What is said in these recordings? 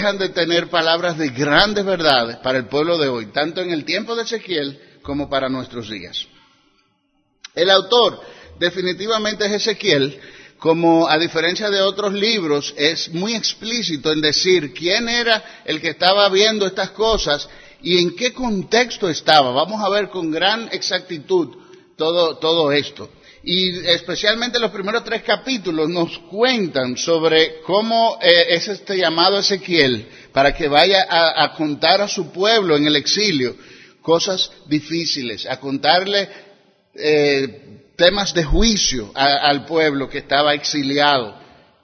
dejan de tener palabras de grandes verdades para el pueblo de hoy, tanto en el tiempo de Ezequiel como para nuestros días. El autor definitivamente es Ezequiel, como a diferencia de otros libros, es muy explícito en decir quién era el que estaba viendo estas cosas y en qué contexto estaba. Vamos a ver con gran exactitud todo esto. Y especialmente los primeros 3 capítulos nos cuentan sobre cómo es este llamado Ezequiel para que vaya a contar a su pueblo en el exilio cosas difíciles, a contarle temas de juicio al pueblo que estaba exiliado.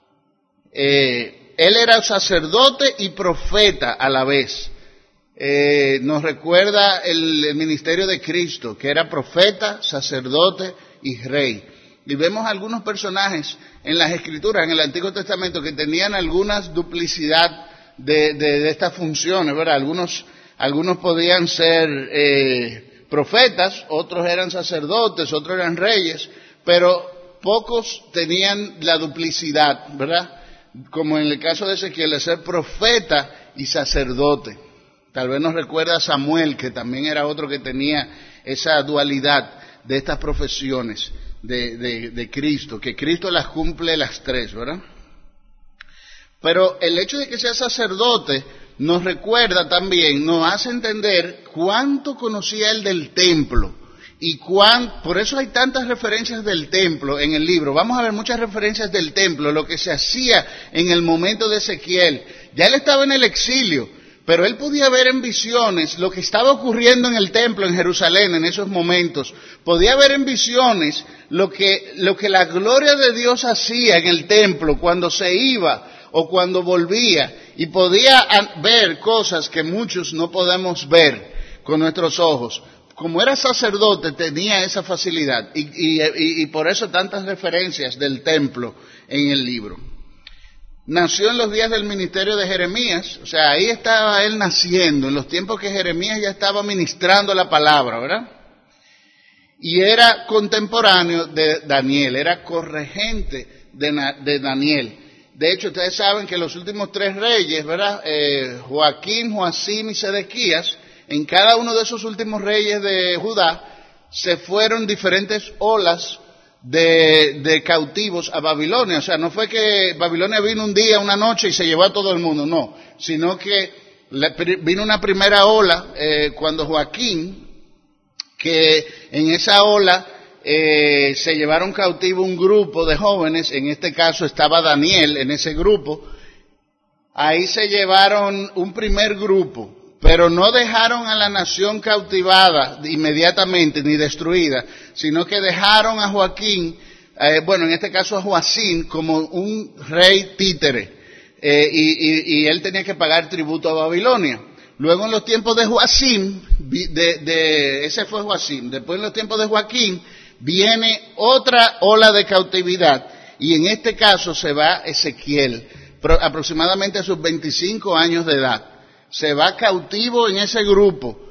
Él era sacerdote y profeta a la vez. Nos recuerda el ministerio de Cristo, que era profeta, sacerdote y rey. Y vemos algunos personajes en las Escrituras, en el Antiguo Testamento, que tenían algunas duplicidad de estas funciones, ¿verdad? Algunos podían ser profetas, otros eran sacerdotes, otros eran reyes, pero pocos tenían la duplicidad, ¿verdad? Como en el caso de Ezequiel, de ser profeta y sacerdote. Tal vez nos recuerda a Samuel, que también era otro que tenía esa dualidad de estas profesiones de Cristo, que Cristo las cumple las 3, ¿verdad? Pero el hecho de que sea sacerdote nos recuerda también, nos hace entender cuánto conocía él del templo y por eso hay tantas referencias del templo en el libro. Vamos a ver muchas referencias del templo, lo que se hacía en el momento de Ezequiel. Ya él estaba en el exilio, pero él podía ver en visiones lo que estaba ocurriendo en el templo en Jerusalén en esos momentos. Podía ver en visiones lo que la gloria de Dios hacía en el templo cuando se iba o cuando volvía, y podía ver cosas que muchos no podemos ver con nuestros ojos. Como era sacerdote tenía esa facilidad y por eso tantas referencias del templo en el libro. Nació en los días del ministerio de Jeremías, o sea, ahí estaba él naciendo, en los tiempos que Jeremías ya estaba ministrando la palabra, ¿verdad? Y era contemporáneo de Daniel, era corregente de Daniel. De hecho, ustedes saben que los últimos 3 reyes, ¿verdad? Joaquín, Joacim y Sedequías, en cada uno de esos últimos reyes de Judá, se fueron diferentes olas de cautivos a Babilonia. O sea, no fue que Babilonia vino un día, una noche y se llevó a todo el mundo, no. Sino que vino una primera ola cuando Joaquín, que en esa ola se llevaron cautivo un grupo de jóvenes, en este caso estaba Daniel en ese grupo. Ahí se llevaron un primer grupo, pero no dejaron a la nación cautivada inmediatamente ni destruida, sino que dejaron a Joaquín, en este caso a Joacim, como un rey títere, y él tenía que pagar tributo a Babilonia. Luego en los tiempos de Joacim, ese fue Joacim, después en los tiempos de Joaquín, viene otra ola de cautividad, y en este caso se va Ezequiel, aproximadamente a sus 25 años de edad. Se va cautivo en ese grupo,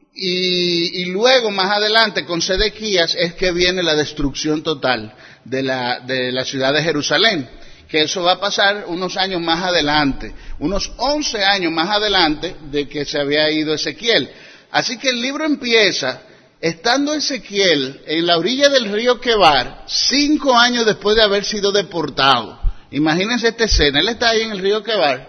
y luego más adelante con Sedequías es que viene la destrucción total de la ciudad de Jerusalén, que eso va a pasar unos años más adelante, unos 11 años más adelante de que se había ido Ezequiel. Así que el libro empieza estando Ezequiel en la orilla del río Quebar, 5 años después de haber sido deportado. Imagínense esta escena, él está ahí en el río Quebar,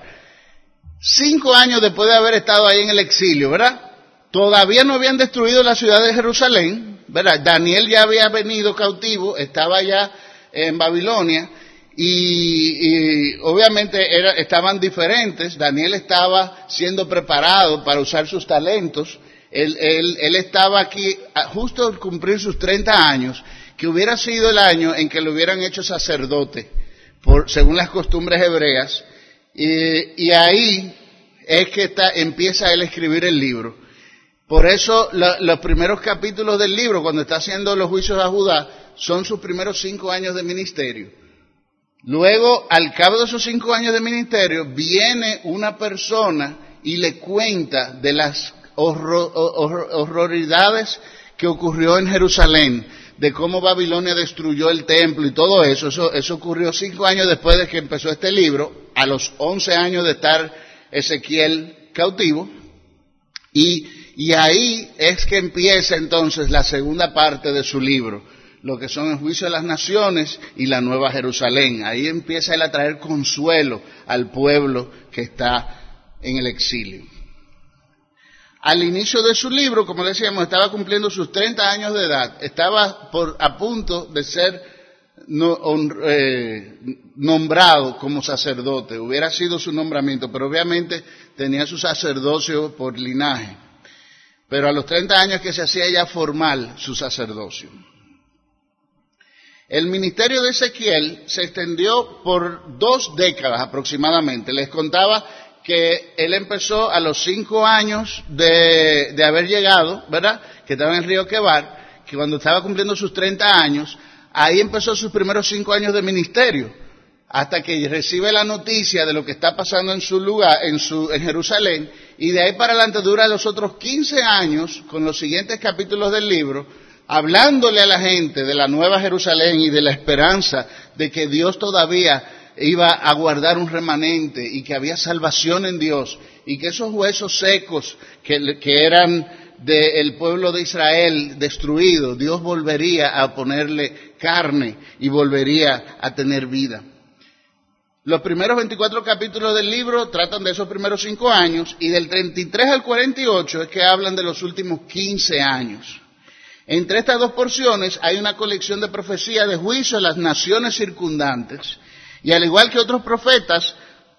5 años después de haber estado ahí en el exilio, ¿verdad? Todavía no habían destruido la ciudad de Jerusalén, ¿verdad? Daniel ya había venido cautivo, estaba ya en Babilonia, y obviamente estaban diferentes. Daniel estaba siendo preparado para usar sus talentos. Él estaba aquí justo al cumplir sus 30 años, que hubiera sido el año en que lo hubieran hecho sacerdote, según las costumbres hebreas, y ahí es que empieza él a escribir el libro. Por eso los primeros capítulos del libro, cuando está haciendo los juicios a Judá, son sus primeros 5 años de ministerio. Luego, al cabo de esos 5 años de ministerio, viene una persona y le cuenta de las horroridades que ocurrió en Jerusalén, de cómo Babilonia destruyó el templo y todo eso. Eso ocurrió 5 años después de que empezó este libro, a los 11 años de estar Ezequiel cautivo, y ahí es que empieza entonces la segunda parte de su libro, lo que son el juicio de las naciones y la Nueva Jerusalén. Ahí empieza él a traer consuelo al pueblo que está en el exilio. Al inicio de su libro, como decíamos, estaba cumpliendo sus 30 años de edad, estaba a punto de ser nombrado como sacerdote. Hubiera sido su nombramiento, pero obviamente tenía su sacerdocio por linaje. Pero a los 30 años que se hacía ya formal su sacerdocio. El ministerio de Ezequiel se extendió por 2 décadas aproximadamente. Les contaba que él empezó a los 5 años de haber llegado, ¿verdad? Que estaba en el río Quebar, que cuando estaba cumpliendo sus 30 años, ahí empezó sus primeros 5 años de ministerio, hasta que recibe la noticia de lo que está pasando en su lugar, en Jerusalén, y de ahí para adelante dura los otros 15 años, con los siguientes capítulos del libro, hablándole a la gente de la Nueva Jerusalén y de la esperanza de que Dios todavía iba a guardar un remanente y que había salvación en Dios y que esos huesos secos que eran del pueblo de Israel destruido, Dios volvería a ponerle carne y volvería a tener vida. Los primeros 24 capítulos del libro tratan de esos primeros 5 años y del 33 al 48 es que hablan de los últimos 15 años. Entre estas 2 porciones hay una colección de profecías de juicio a las naciones circundantes y al igual que otros profetas,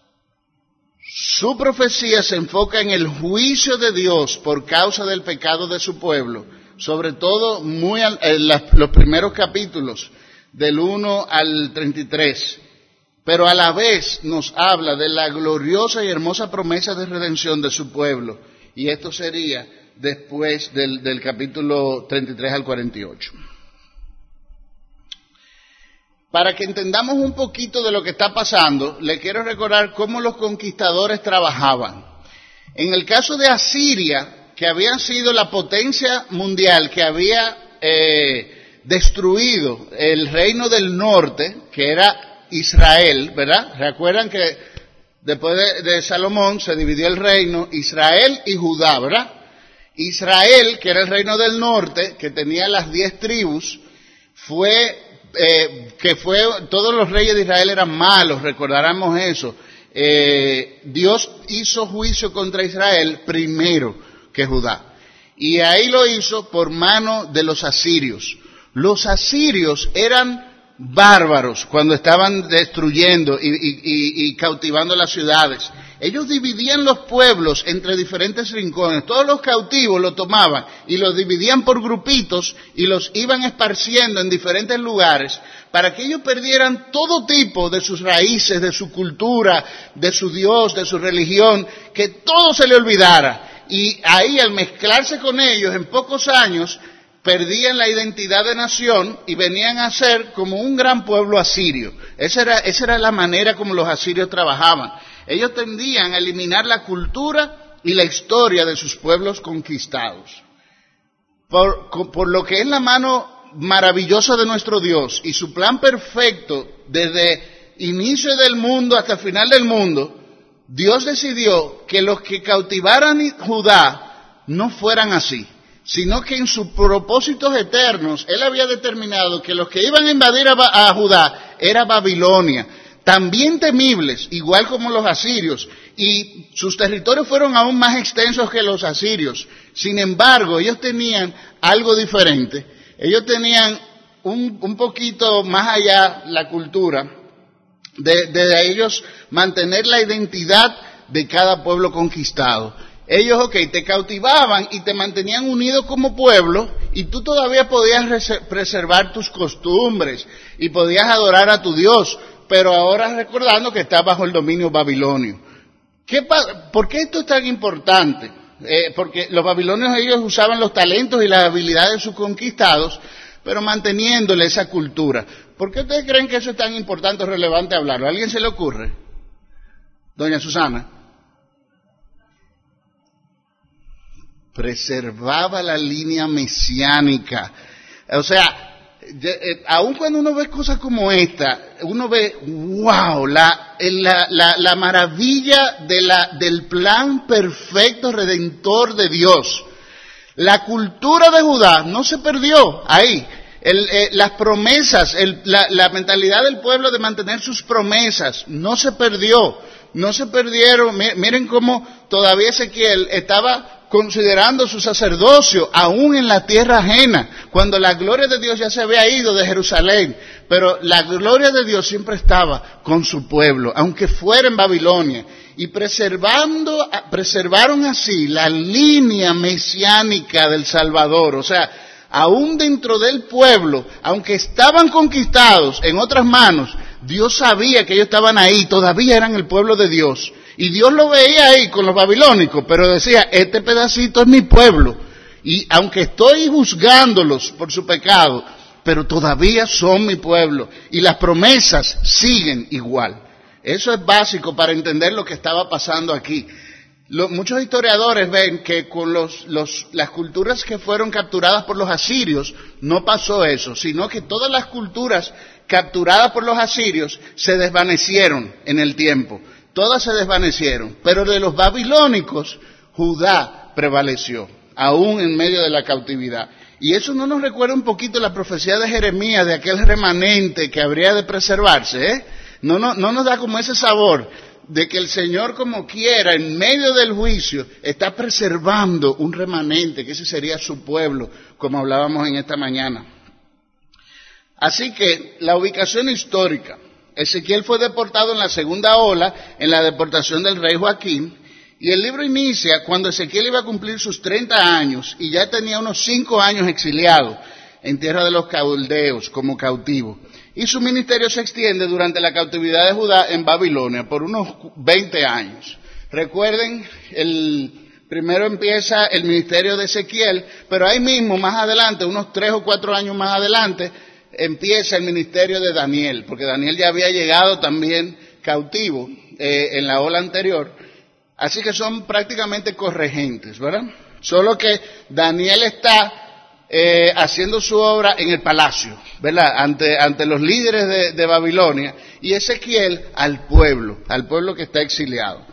su profecía se enfoca en el juicio de Dios por causa del pecado de su pueblo, sobre todo los primeros capítulos del 1 al 33, pero a la vez nos habla de la gloriosa y hermosa promesa de redención de su pueblo, y esto sería después del capítulo 33 al 48. Para que entendamos un poquito de lo que está pasando, le quiero recordar cómo los conquistadores trabajaban. En el caso de Asiria, que había sido la potencia mundial que había destruido el reino del norte, que era Israel, ¿verdad? Recuerdan que después de Salomón se dividió el reino Israel y Judá, ¿verdad? Israel, que era el reino del norte, que tenía las 10 tribus, todos los reyes de Israel eran malos, recordaremos eso. Dios hizo juicio contra Israel primero que Judá. Y ahí lo hizo por mano de los asirios. Los asirios eran bárbaros cuando estaban destruyendo y cautivando las ciudades. Ellos dividían los pueblos entre diferentes rincones. Todos los cautivos los tomaban y los dividían por grupitos y los iban esparciendo en diferentes lugares para que ellos perdieran todo tipo de sus raíces, de su cultura, de su Dios, de su religión, que todo se le olvidara. Y ahí, al mezclarse con ellos, en pocos años, perdían la identidad de nación y venían a ser como un gran pueblo asirio. Esa era la manera como los asirios trabajaban. Ellos tendían a eliminar la cultura y la historia de sus pueblos conquistados. Por lo que es la mano maravillosa de nuestro Dios y su plan perfecto desde inicio del mundo hasta final del mundo, Dios decidió que los que cautivaran Judá no fueran así, sino que en sus propósitos eternos, Él había determinado que los que iban a invadir a Judá era Babilonia, también temibles, igual como los asirios, y sus territorios fueron aún más extensos que los asirios. Sin embargo, ellos tenían algo diferente. Ellos tenían un poquito más allá la cultura de ellos mantener la identidad de cada pueblo conquistado. Ellos, te cautivaban y te mantenían unido como pueblo y tú todavía podías preservar tus costumbres y podías adorar a tu Dios, pero ahora recordando que estás bajo el dominio babilonio. ¿Por qué esto es tan importante? Porque los babilonios ellos usaban los talentos y las habilidades de sus conquistados, pero manteniéndole esa cultura. ¿Por qué ustedes creen que eso es tan importante o relevante hablarlo? ¿A alguien se le ocurre? Doña Susana. Preservaba la línea mesiánica. O sea, aun cuando uno ve cosas como esta, uno ve, wow, la maravilla del plan perfecto redentor de Dios. La cultura de Judá no se perdió ahí. Las promesas, la mentalidad del pueblo de mantener sus promesas no se perdió, no se perdieron. Miren cómo todavía Ezequiel estaba considerando su sacerdocio aún en la tierra ajena, cuando la gloria de Dios ya se había ido de Jerusalén, pero la gloria de Dios siempre estaba con su pueblo, aunque fuera en Babilonia, y preservaron así la línea mesiánica del Salvador. O sea, aún dentro del pueblo, aunque estaban conquistados en otras manos, Dios sabía que ellos estaban ahí, todavía eran el pueblo de Dios. Y Dios lo veía ahí con los babilónicos, pero decía, este pedacito es mi pueblo. Y aunque estoy juzgándolos por su pecado, pero todavía son mi pueblo. Y las promesas siguen igual. Eso es básico para entender lo que estaba pasando aquí. Muchos historiadores ven que con las culturas que fueron capturadas por los asirios no pasó eso, sino que todas las culturas capturadas por los asirios se desvanecieron en el tiempo. Todas se desvanecieron, pero de los babilónicos, Judá prevaleció, aún en medio de la cautividad. Y eso no nos recuerda un poquito la profecía de Jeremías, de aquel remanente que habría de preservarse, ¿eh? No nos da como ese sabor de que el Señor, como quiera, en medio del juicio, está preservando un remanente, que ese sería su pueblo, como hablábamos en esta mañana. Así que, la ubicación histórica. Ezequiel fue deportado en la segunda ola, en la deportación del rey Joaquín, y el libro inicia cuando Ezequiel iba a cumplir sus 30 años, y ya tenía unos 5 años exiliado en tierra de los caldeos como cautivo. Y su ministerio se extiende durante la cautividad de Judá en Babilonia por unos 20 años. Recuerden, primero empieza el ministerio de Ezequiel, pero ahí mismo, más adelante, unos 3 o 4 años más adelante, empieza el ministerio de Daniel, porque Daniel ya había llegado también cautivo en la ola anterior. Así que son prácticamente corregentes, ¿verdad? Solo que Daniel está haciendo su obra en el palacio, ¿verdad? Ante los líderes de Babilonia, y Ezequiel al pueblo que está exiliado.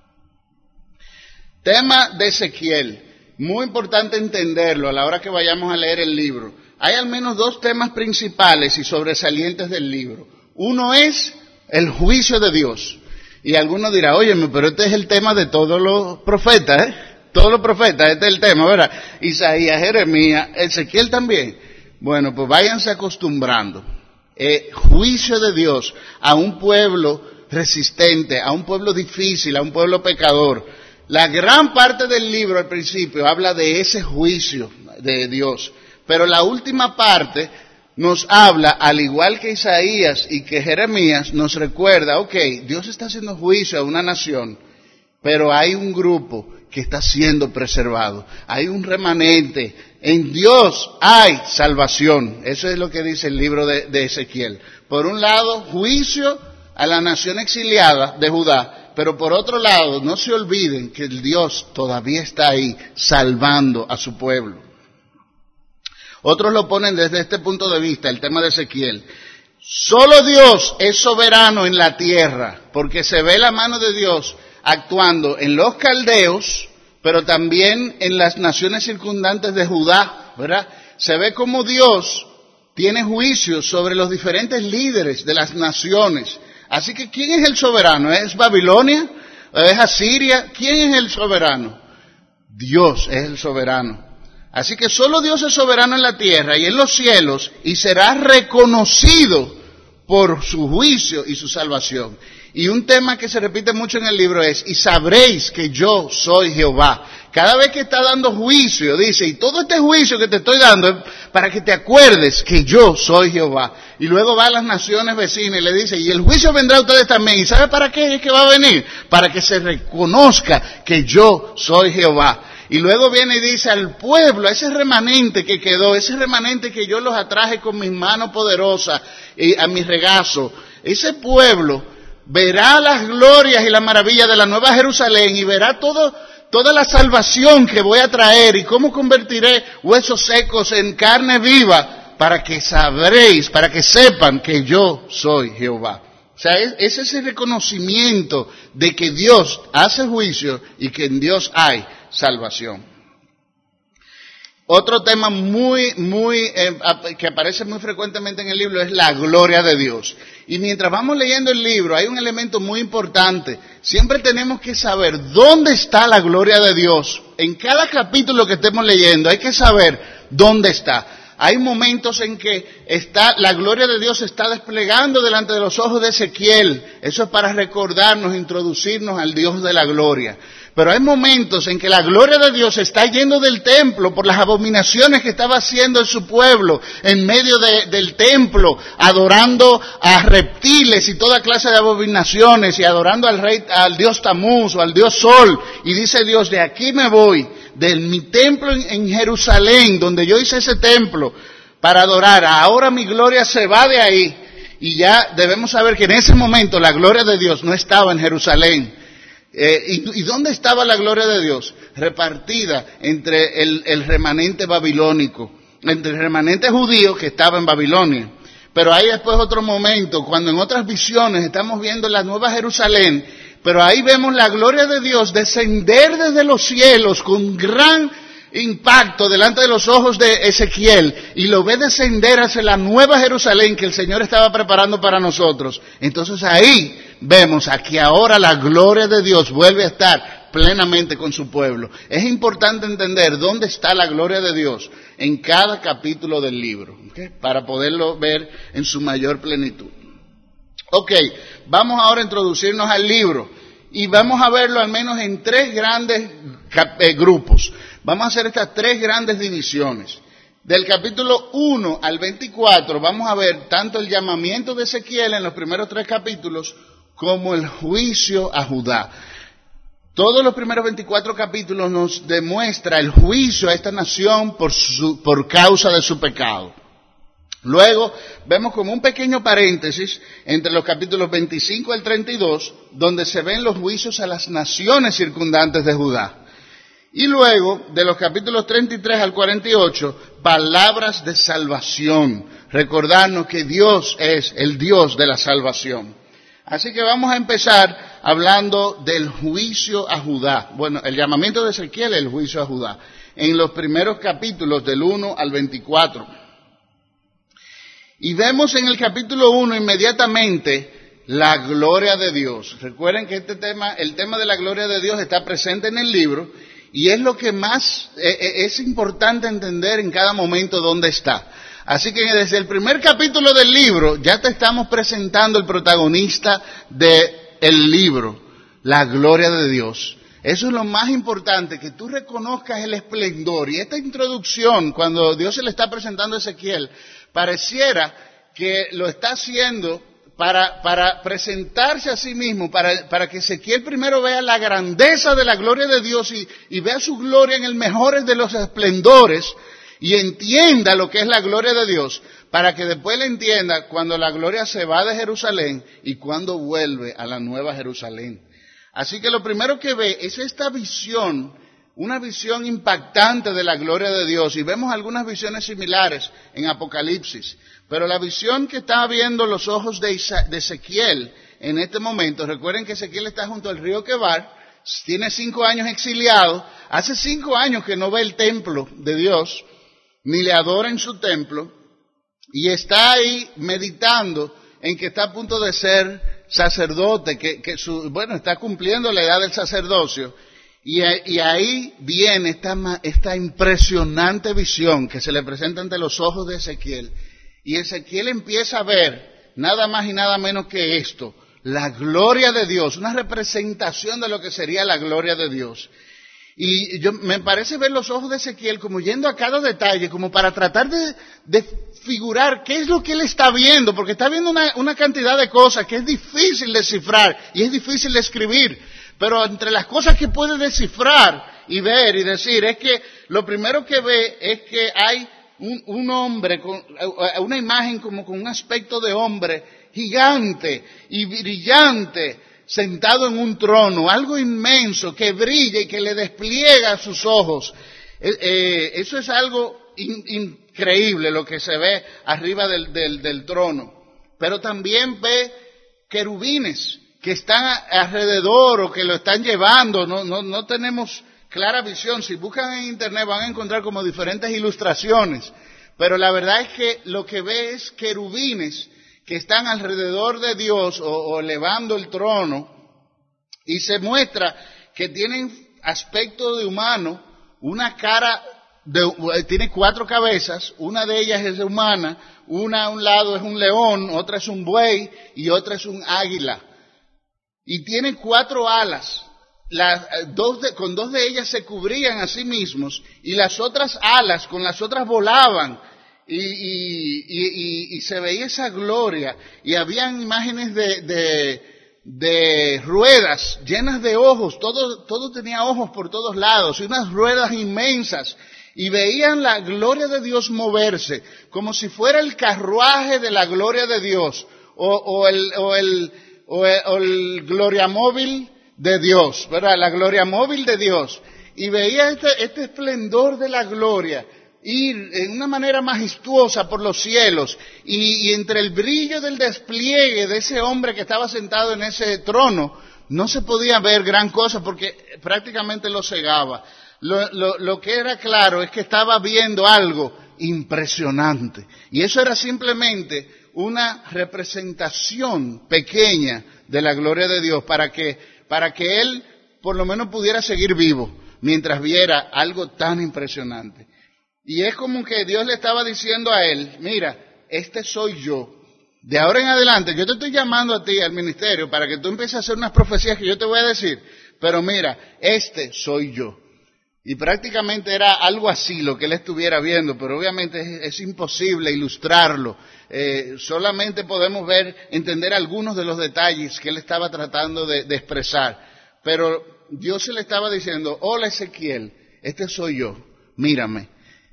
Tema de Ezequiel, muy importante entenderlo a la hora que vayamos a leer el libro. Hay al menos 2 temas principales y sobresalientes del libro. Uno es el juicio de Dios. Y algunos dirán, óyeme, pero este es el tema de todos los profetas, ¿eh? Todos los profetas, este es el tema, ¿verdad? Isaías, Jeremías, Ezequiel también. Bueno, pues váyanse acostumbrando. Juicio de Dios a un pueblo resistente, a un pueblo difícil, a un pueblo pecador. La gran parte del libro al principio habla de ese juicio de Dios. Pero la última parte nos habla, al igual que Isaías y que Jeremías, nos recuerda, Dios está haciendo juicio a una nación, pero hay un grupo que está siendo preservado. Hay un remanente. En Dios hay salvación. Eso es lo que dice el libro de Ezequiel. Por un lado, juicio a la nación exiliada de Judá, pero por otro lado, no se olviden que el Dios todavía está ahí salvando a su pueblo. Otros lo ponen desde este punto de vista, el tema de Ezequiel. Solo Dios es soberano en la tierra, porque se ve la mano de Dios actuando en los caldeos, pero también en las naciones circundantes de Judá, ¿verdad? Se ve como Dios tiene juicios sobre los diferentes líderes de las naciones. Así que, ¿quién es el soberano? ¿Es Babilonia? ¿Es Asiria? ¿Quién es el soberano? Dios es el soberano. Así que solo Dios es soberano en la tierra y en los cielos, y será reconocido por su juicio y su salvación. Y un tema que se repite mucho en el libro es, y sabréis que yo soy Jehová. Cada vez que está dando juicio, dice, y todo este juicio que te estoy dando es para que te acuerdes que yo soy Jehová. Y luego va a las naciones vecinas y le dice, y el juicio vendrá a ustedes también. ¿Y sabe para qué es que va a venir? Para que se reconozca que yo soy Jehová. Y luego viene y dice al pueblo, a ese remanente que quedó, ese remanente que yo los atraje con mis manos poderosas y a mi regazo, ese pueblo verá las glorias y las maravillas de la Nueva Jerusalén y verá toda la salvación que voy a traer y cómo convertiré huesos secos en carne viva. para que sabréis, para que sepan que yo soy Jehová. O sea, es ese reconocimiento de que Dios hace juicio y que en Dios hay salvación. Otro tema que aparece muy frecuentemente en el libro es la gloria de Dios. Y mientras vamos leyendo el libro, hay un elemento muy importante. Siempre tenemos que saber dónde está la gloria de Dios. En cada capítulo que estemos leyendo hay que saber dónde está. Hay momentos en que la gloria de Dios se está desplegando delante de los ojos de Ezequiel. Eso es para recordarnos, introducirnos al Dios de la gloria. Pero hay momentos en que la gloria de Dios está yendo del templo por las abominaciones que estaba haciendo en su pueblo, en medio del templo, adorando a reptiles y toda clase de abominaciones, y adorando al Dios Tamuz o al Dios Sol. Y dice Dios, de aquí me voy, de mi templo en Jerusalén, donde yo hice ese templo para adorar. Ahora mi gloria se va de ahí. Y ya debemos saber que en ese momento la gloria de Dios no estaba en Jerusalén. ¿Y dónde estaba la gloria de Dios? Repartida entre el remanente babilónico, entre el remanente judío que estaba en Babilonia. Pero hay después otro momento, cuando en otras visiones estamos viendo la nueva Jerusalén, pero ahí vemos la gloria de Dios descender desde los cielos con gran impacto delante de los ojos de Ezequiel, y lo ve descender hacia la nueva Jerusalén que el Señor estaba preparando para nosotros. Entonces ahí vemos aquí ahora la gloria de Dios vuelve a estar plenamente con su pueblo. Es importante entender dónde está la gloria de Dios en cada capítulo del libro, ¿okay? Para poderlo ver en su mayor plenitud. Ok, vamos ahora a introducirnos al libro y vamos a verlo al menos en tres grandes grupos. Vamos a hacer estas tres grandes divisiones. Del capítulo 1 al 24 vamos a ver tanto el llamamiento de Ezequiel en los primeros tres capítulos como el juicio a Judá. Todos los primeros 24 capítulos nos demuestra el juicio a esta nación por causa de su pecado. Luego vemos como un pequeño paréntesis entre los capítulos 25 al 32, donde se ven los juicios a las naciones circundantes de Judá. Y luego, de los capítulos 33 al 48, palabras de salvación. Recordarnos que Dios es el Dios de la salvación. Así que vamos a empezar hablando del juicio a Judá. Bueno, el llamamiento de Ezequiel es el juicio a Judá. En los primeros capítulos del 1 al 24. Y vemos en el capítulo 1 inmediatamente la gloria de Dios. Recuerden que el tema de la gloria de Dios está presente en el libro. Y es lo que más es importante entender en cada momento dónde está. Así que desde el primer capítulo del libro ya te estamos presentando el protagonista del libro, la gloria de Dios. Eso es lo más importante, que tú reconozcas el esplendor. Y esta introducción, cuando Dios se le está presentando a Ezequiel, pareciera que lo está haciendo para presentarse a sí mismo, para que Ezequiel primero vea la grandeza de la gloria de Dios y vea su gloria en el mejor de los esplendores y entienda lo que es la gloria de Dios, para que después le entienda cuando la gloria se va de Jerusalén y cuando vuelve a la nueva Jerusalén. Así que lo primero que ve es esta visión, una visión impactante de la gloria de Dios, y vemos algunas visiones similares en Apocalipsis. Pero la visión que está viendo los ojos de Ezequiel en este momento, recuerden que Ezequiel está junto al río Quebar, tiene 5 años exiliado, hace 5 años que no ve el templo de Dios, ni le adora en su templo, y está ahí meditando en que está a punto de ser sacerdote, está cumpliendo la edad del sacerdocio, y ahí viene esta impresionante visión que se le presenta ante los ojos de Ezequiel. Y Ezequiel empieza a ver nada más y nada menos que esto, la gloria de Dios, una representación de lo que sería la gloria de Dios. Y me parece ver los ojos de Ezequiel como yendo a cada detalle, como para tratar de figurar qué es lo que él está viendo, porque está viendo una cantidad de cosas que es difícil descifrar y es difícil de escribir. Pero entre las cosas que puede descifrar y ver y decir es que lo primero que ve es que hay un hombre, una imagen como con un aspecto de hombre gigante y brillante, sentado en un trono, algo inmenso que brilla y que le despliega sus ojos. Eso es algo increíble lo que se ve arriba del trono, pero también ve querubines que están alrededor o que lo están llevando. No tenemos clara visión. Si buscan en internet van a encontrar como diferentes ilustraciones, pero la verdad es que lo que ve es querubines que están alrededor de Dios o elevando el trono, y se muestra que tienen aspecto de humano, una cara, tiene 4 cabezas, una de ellas es humana, una a un lado es un león, otra es un buey y otra es un águila. Y tienen 4 alas, con 2 de ellas se cubrían a sí mismos, y las otras alas, con las otras volaban, y se veía esa gloria, y habían imágenes de ruedas llenas de ojos, todo tenía ojos por todos lados, y unas ruedas inmensas, y veían la gloria de Dios moverse, como si fuera el carruaje de la gloria de Dios, o el gloria móvil de Dios, ¿verdad? La gloria móvil de Dios. Y veía este esplendor de la gloria ir en una manera majestuosa por los cielos, y entre el brillo del despliegue de ese hombre que estaba sentado en ese trono, no se podía ver gran cosa porque prácticamente lo cegaba. Lo que era claro es que estaba viendo algo impresionante, y eso era simplemente una representación pequeña de la gloria de Dios para que él por lo menos pudiera seguir vivo mientras viera algo tan impresionante. Y es como que Dios le estaba diciendo a él, mira, este soy yo. De ahora en adelante, yo te estoy llamando a ti, al ministerio, para que tú empieces a hacer unas profecías que yo te voy a decir. Pero mira, este soy yo. Y prácticamente era algo así lo que él estuviera viendo, pero obviamente es imposible ilustrarlo. Solamente podemos entender algunos de los detalles que él estaba tratando de expresar. Pero Dios se le estaba diciendo, hola Ezequiel, este soy yo, mírame.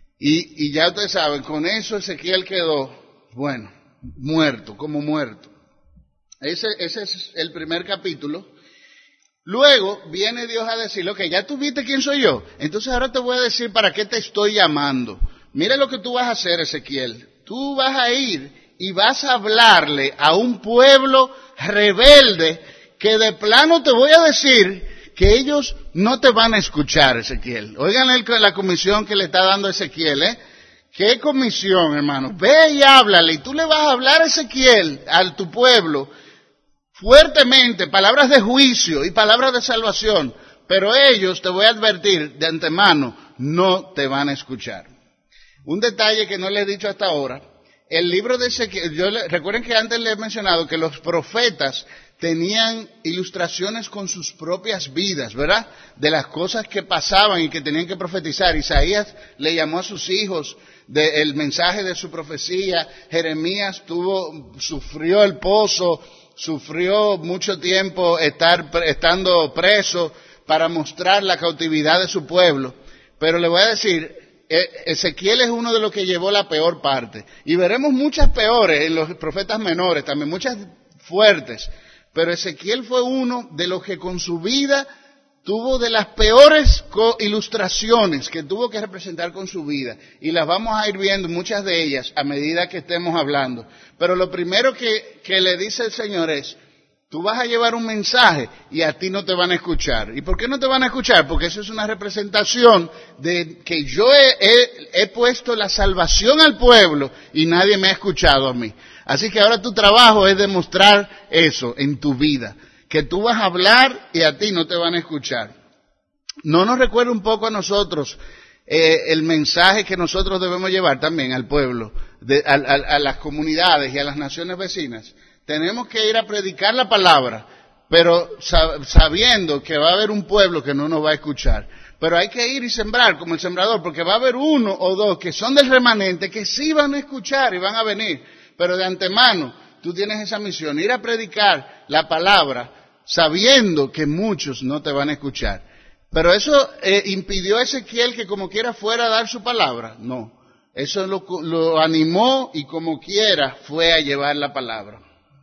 Y ya ustedes saben, con eso Ezequiel quedó, bueno, muerto, como muerto. Ese es el primer capítulo. Luego viene Dios a decirle, ok, ya tú viste quién soy yo, entonces ahora te voy a decir para qué te estoy llamando. Mira lo que tú vas a hacer, Ezequiel. Tú vas a ir y vas a hablarle a un pueblo rebelde que de plano te voy a decir que ellos no te van a escuchar, Ezequiel. Oigan la comisión que le está dando Ezequiel, ¿eh? ¿Qué comisión, hermano? Ve y háblale, y tú le vas a hablar a Ezequiel, a tu pueblo, fuertemente, palabras de juicio y palabras de salvación, pero ellos, te voy a advertir de antemano, no te van a escuchar. Un detalle que no les he dicho hasta ahora, el libro de Ezequiel, recuerden que antes les he mencionado que los profetas tenían ilustraciones con sus propias vidas, ¿verdad? De las cosas que pasaban y que tenían que profetizar. Isaías le llamó a sus hijos el mensaje de su profecía. Jeremías sufrió el pozo, sufrió mucho tiempo estando preso para mostrar la cautividad de su pueblo. Pero le voy a decir, Ezequiel es uno de los que llevó la peor parte. Y veremos muchas peores en los profetas menores, también muchas fuertes. Pero Ezequiel fue uno de los que con su vida tuvo de las peores ilustraciones que tuvo que representar con su vida. Y las vamos a ir viendo, muchas de ellas, a medida que estemos hablando. Pero lo primero que le dice el Señor es, tú vas a llevar un mensaje y a ti no te van a escuchar. ¿Y por qué no te van a escuchar? Porque eso es una representación de que yo he puesto la salvación al pueblo y nadie me ha escuchado a mí. Así que ahora tu trabajo es demostrar eso en tu vida, que tú vas a hablar y a ti no te van a escuchar. ¿No nos recuerda un poco a nosotros el mensaje que nosotros debemos llevar también al pueblo, a las comunidades y a las naciones vecinas? Tenemos que ir a predicar la palabra, pero sabiendo que va a haber un pueblo que no nos va a escuchar. Pero hay que ir y sembrar como el sembrador, porque va a haber 1 o 2 que son del remanente que sí van a escuchar y van a venir. Pero de antemano tú tienes esa misión, ir a predicar la palabra sabiendo que muchos no te van a escuchar. Pero eso impidió a Ezequiel que como quiera fuera a dar su palabra. No, eso lo animó y como quiera fue a llevar la palabra.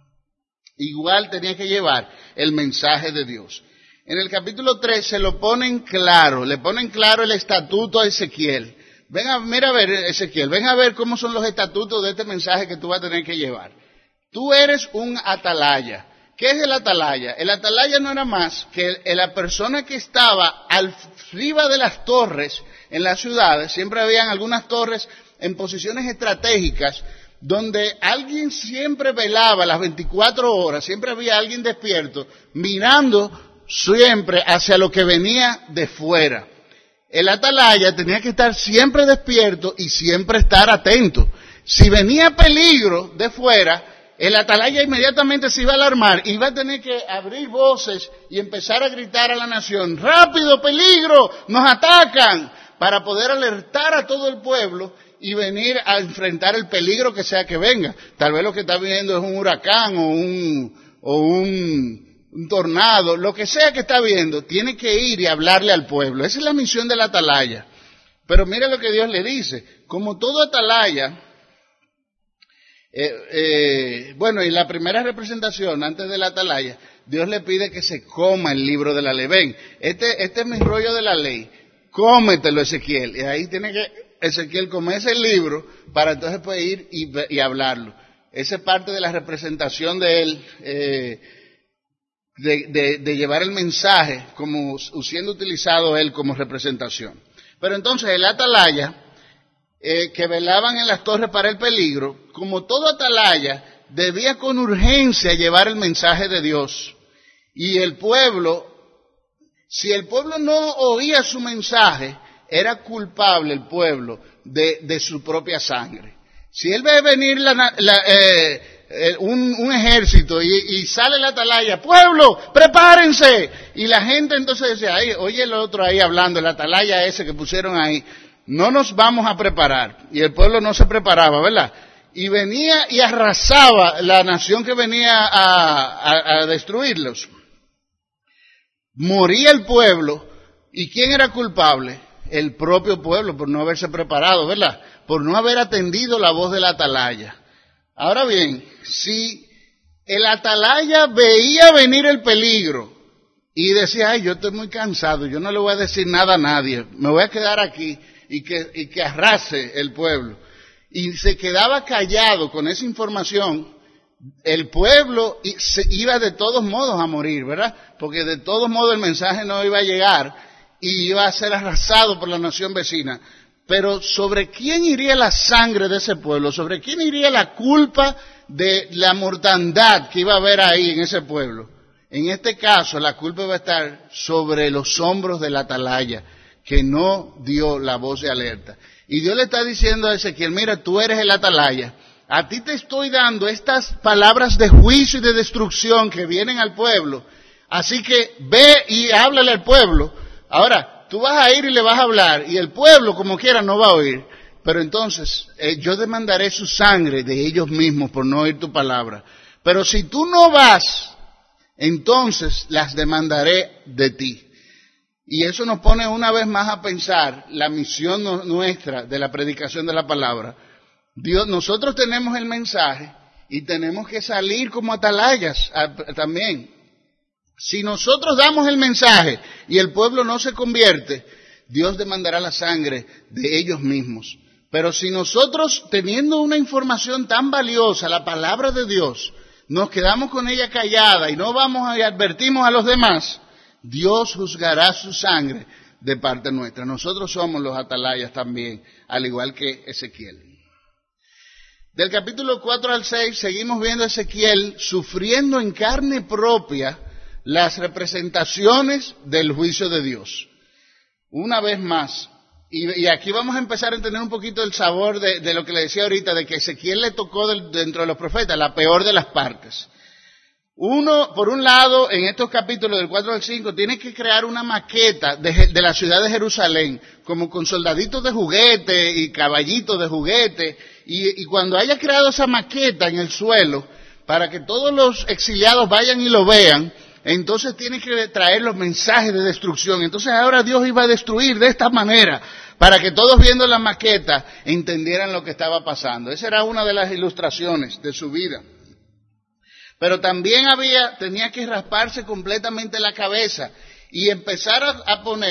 Igual tenía que llevar el mensaje de Dios. En el capítulo 3 se lo ponen claro, le ponen claro el estatuto a Ezequiel. mira a ver, Ezequiel, ven a ver cómo son los estatutos de este mensaje que tú vas a tener que llevar. Tú eres un atalaya. ¿Qué es el atalaya? El atalaya no era más que la persona que estaba arriba de las torres en las ciudades. Siempre habían algunas torres en posiciones estratégicas donde alguien siempre velaba las 24 horas, siempre había alguien despierto, mirando siempre hacia lo que venía de fuera. El atalaya tenía que estar siempre despierto y siempre estar atento. Si venía peligro de fuera, el atalaya inmediatamente se iba a alarmar, iba a tener que abrir voces y empezar a gritar a la nación, ¡rápido, peligro! ¡Nos atacan! Para poder alertar a todo el pueblo y venir a enfrentar el peligro que sea que venga. Tal vez lo que está viendo es un huracán o un tornado, lo que sea que está viendo, tiene que ir y hablarle al pueblo. Esa es la misión del atalaya. Pero mire lo que Dios le dice, como todo atalaya, y la primera representación antes del atalaya, Dios le pide que se coma el libro de la ley. Ven, este es mi rollo de la ley, cómetelo, Ezequiel. Y ahí tiene que Ezequiel comerse el libro para entonces poder ir y hablarlo. Esa es parte de la representación de él, de llevar el mensaje como siendo utilizado él como representación. Pero entonces el atalaya, que velaban en las torres para el peligro, como todo atalaya, debía con urgencia llevar el mensaje de Dios. Y el pueblo, si el pueblo no oía su mensaje, era culpable el pueblo de su propia sangre. Si él ve venir un ejército y sale la atalaya, pueblo, prepárense. Y la gente entonces decía, oye el otro ahí hablando, el atalaya ese que pusieron ahí, no nos vamos a preparar. Y el pueblo no se preparaba, ¿verdad? Y venía y arrasaba la nación que venía a destruirlos. Moría el pueblo. ¿Y quién era culpable? El propio pueblo, por no haberse preparado, ¿verdad? Por no haber atendido la voz del atalaya. Ahora bien, si el atalaya veía venir el peligro y decía, yo estoy muy cansado, yo no le voy a decir nada a nadie, me voy a quedar aquí y que arrase el pueblo. Y se quedaba callado con esa información, el pueblo se iba de todos modos a morir, ¿verdad? Porque de todos modos el mensaje no iba a llegar y iba a ser arrasado por la nación vecina. Pero ¿sobre quién iría la sangre de ese pueblo? ¿Sobre quién iría la culpa de la mortandad que iba a haber ahí en ese pueblo? En este caso, la culpa va a estar sobre los hombros del atalaya, que no dio la voz de alerta. Y Dios le está diciendo a Ezequiel, mira, tú eres el atalaya. A ti te estoy dando estas palabras de juicio y de destrucción que vienen al pueblo. Así que ve y háblale al pueblo. Ahora, tú vas a ir y le vas a hablar, y el pueblo, como quiera, no va a oír. Pero entonces, yo demandaré su sangre de ellos mismos por no oír tu palabra. Pero si tú no vas, entonces las demandaré de ti. Y eso nos pone una vez más a pensar la misión nuestra de la predicación de la palabra. Nosotros tenemos el mensaje y tenemos que salir como atalayas también. Si nosotros damos el mensaje y el pueblo no se convierte, Dios demandará la sangre de ellos mismos. Pero si nosotros, teniendo una información tan valiosa, la palabra de Dios, nos quedamos con ella callada y no vamos y advertimos a los demás, Dios juzgará su sangre de parte nuestra. Nosotros somos los atalayas también, al igual que Ezequiel. Del capítulo 4 al 6 seguimos viendo a Ezequiel sufriendo en carne propia las representaciones del juicio de Dios. Una vez más, y aquí vamos a empezar a entender un poquito el sabor de lo que le decía ahorita, de que Ezequiel le tocó dentro de los profetas la peor de las partes. Por un lado, en estos capítulos del 4 al 5, tiene que crear una maqueta de la ciudad de Jerusalén, como con soldaditos de juguete y caballitos de juguete, y cuando haya creado esa maqueta en el suelo, para que todos los exiliados vayan y lo vean, entonces tiene que traer los mensajes de destrucción. Entonces ahora Dios iba a destruir de esta manera, para que todos viendo la maqueta entendieran lo que estaba pasando. Esa era una de las ilustraciones de su vida. Pero también tenía que rasparse completamente la cabeza y empezar a poner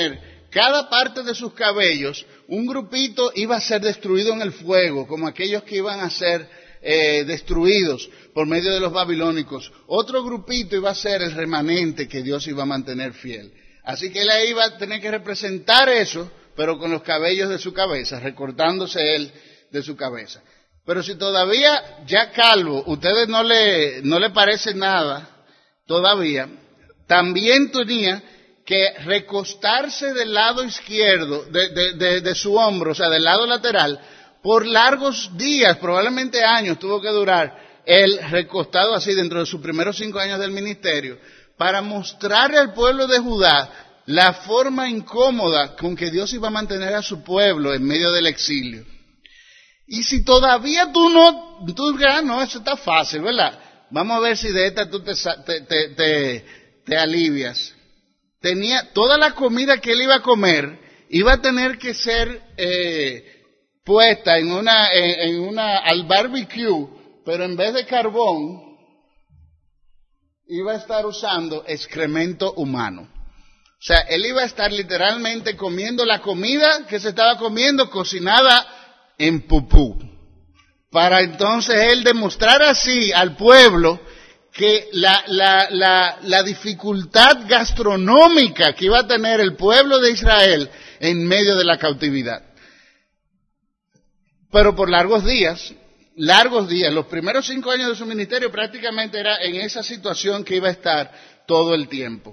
cada parte de sus cabellos, un grupito iba a ser destruido en el fuego, como aquellos que iban a ser destruidos por medio de los babilónicos. Otro grupito iba a ser el remanente que Dios iba a mantener fiel. Así que él iba a tener que representar eso, pero con los cabellos de su cabeza, recortándose él de su cabeza. Pero si todavía ya calvo, ustedes no le parece nada todavía, también tenía que recostarse del lado izquierdo de su hombro, o sea, del lado lateral, por largos días, probablemente años, tuvo que durar él recostado así dentro de sus primeros 5 años del ministerio, para mostrarle al pueblo de Judá la forma incómoda con que Dios iba a mantener a su pueblo en medio del exilio. Y si todavía tú dirás, no, eso está fácil, ¿verdad? Vamos a ver si de esta tú te alivias. Toda la comida que él iba a comer, iba a tener que ser puesta al barbecue, pero en vez de carbón, iba a estar usando excremento humano. O sea, él iba a estar literalmente comiendo la comida que se estaba comiendo, cocinada en pupú, para entonces él demostrar así al pueblo que la dificultad gastronómica que iba a tener el pueblo de Israel en medio de la cautividad. Pero por largos días, los primeros 5 años de su ministerio prácticamente era en esa situación que iba a estar todo el tiempo.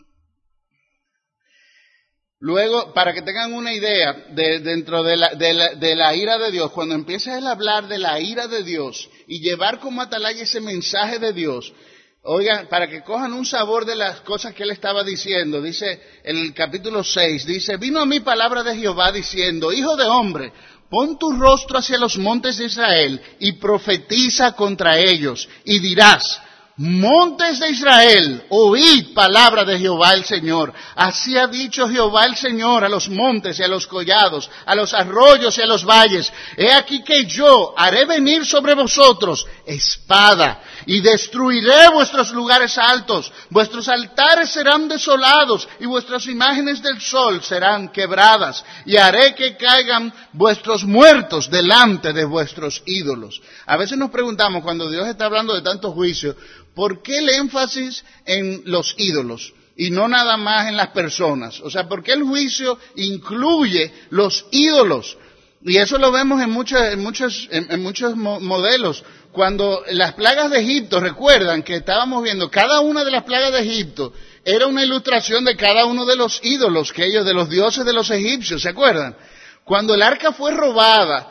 Luego, para que tengan una idea, dentro de la ira de Dios, cuando empieza él a hablar de la ira de Dios y llevar como atalaya ese mensaje de Dios, oigan, para que cojan un sabor de las cosas que él estaba diciendo, dice en el capítulo 6, dice, vino a mí palabra de Jehová diciendo, hijo de hombre, pon tu rostro hacia los montes de Israel y profetiza contra ellos y dirás, montes de Israel, oíd palabra de Jehová el Señor. Así ha dicho Jehová el Señor a los montes y a los collados, a los arroyos y a los valles. He aquí que yo haré venir sobre vosotros espada y destruiré vuestros lugares altos. Vuestros altares serán desolados y vuestras imágenes del sol serán quebradas. Y haré que caigan vuestros muertos delante de vuestros ídolos. A veces nos preguntamos cuando Dios está hablando de tanto juicio, ¿por qué el énfasis en los ídolos y no nada más en las personas? O sea, ¿por qué el juicio incluye los ídolos? Y eso lo vemos en muchos modelos. Cuando las plagas de Egipto, recuerdan que estábamos viendo, cada una de las plagas de Egipto era una ilustración de cada uno de los ídolos de los dioses de los egipcios, ¿se acuerdan? Cuando el arca fue robada,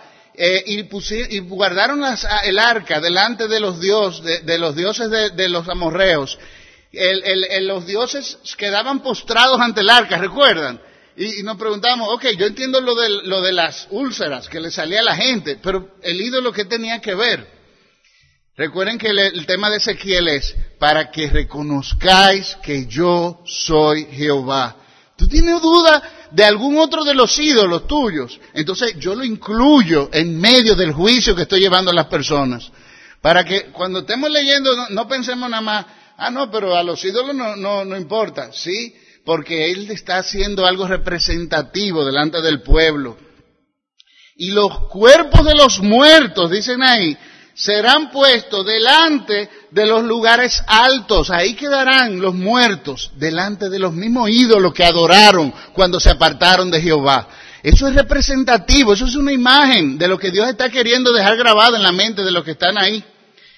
y guardaron el arca delante de los dioses de los amorreos, los dioses quedaban postrados ante el arca, ¿recuerdan? Y nos preguntamos, yo entiendo lo de las úlceras que le salía a la gente, pero el ídolo, ¿qué tenía que ver? Recuerden que el tema de Ezequiel es, para que reconozcáis que yo soy Jehová. ¿Tú tienes duda de algún otro de los ídolos tuyos? Entonces yo lo incluyo en medio del juicio que estoy llevando a las personas. Para que cuando estemos leyendo no pensemos nada más, pero a los ídolos no importa. Sí, porque él está haciendo algo representativo delante del pueblo. Y los cuerpos de los muertos, dicen ahí, serán puestos delante de los lugares altos. Ahí quedarán los muertos delante de los mismos ídolos que adoraron cuando se apartaron de Jehová. Eso es representativo, eso es una imagen de lo que Dios está queriendo dejar grabado en la mente de los que están ahí.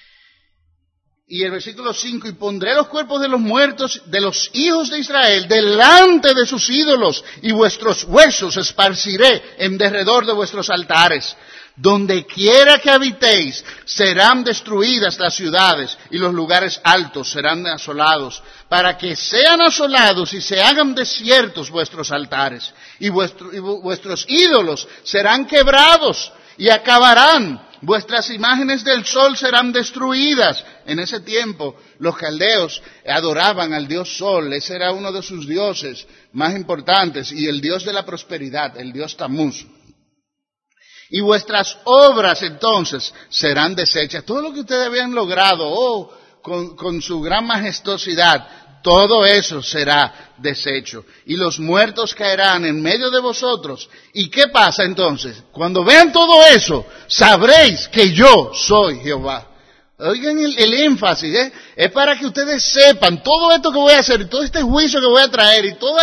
Y el versículo 5, y pondré los cuerpos de los muertos de los hijos de Israel delante de sus ídolos, y vuestros huesos esparciré en derredor de vuestros altares. Donde quiera que habitéis, serán destruidas las ciudades, y los lugares altos serán asolados, para que sean asolados y se hagan desiertos vuestros altares, y vuestros ídolos serán quebrados y acabarán. Vuestras imágenes del sol serán destruidas. En ese tiempo los caldeos adoraban al dios Sol, ese era uno de sus dioses más importantes, y el dios de la prosperidad, el dios Tamuz. Y vuestras obras entonces serán deshechas. Todo lo que ustedes habían logrado, con su gran majestuosidad, todo eso será deshecho. Y los muertos caerán en medio de vosotros. ¿Y qué pasa entonces? Cuando vean todo eso, sabréis que yo soy Jehová. Oigan el énfasis, es para que ustedes sepan todo esto que voy a hacer, y todo este juicio que voy a traer, y toda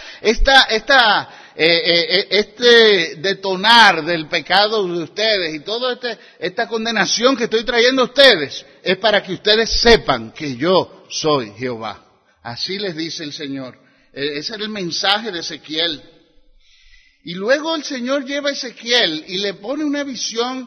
este detonar del pecado de ustedes, y toda esta condenación que estoy trayendo a ustedes, es para que ustedes sepan que yo soy Jehová. Así les dice el Señor. Ese era el mensaje de Ezequiel. Y luego el Señor lleva a Ezequiel y le pone una visión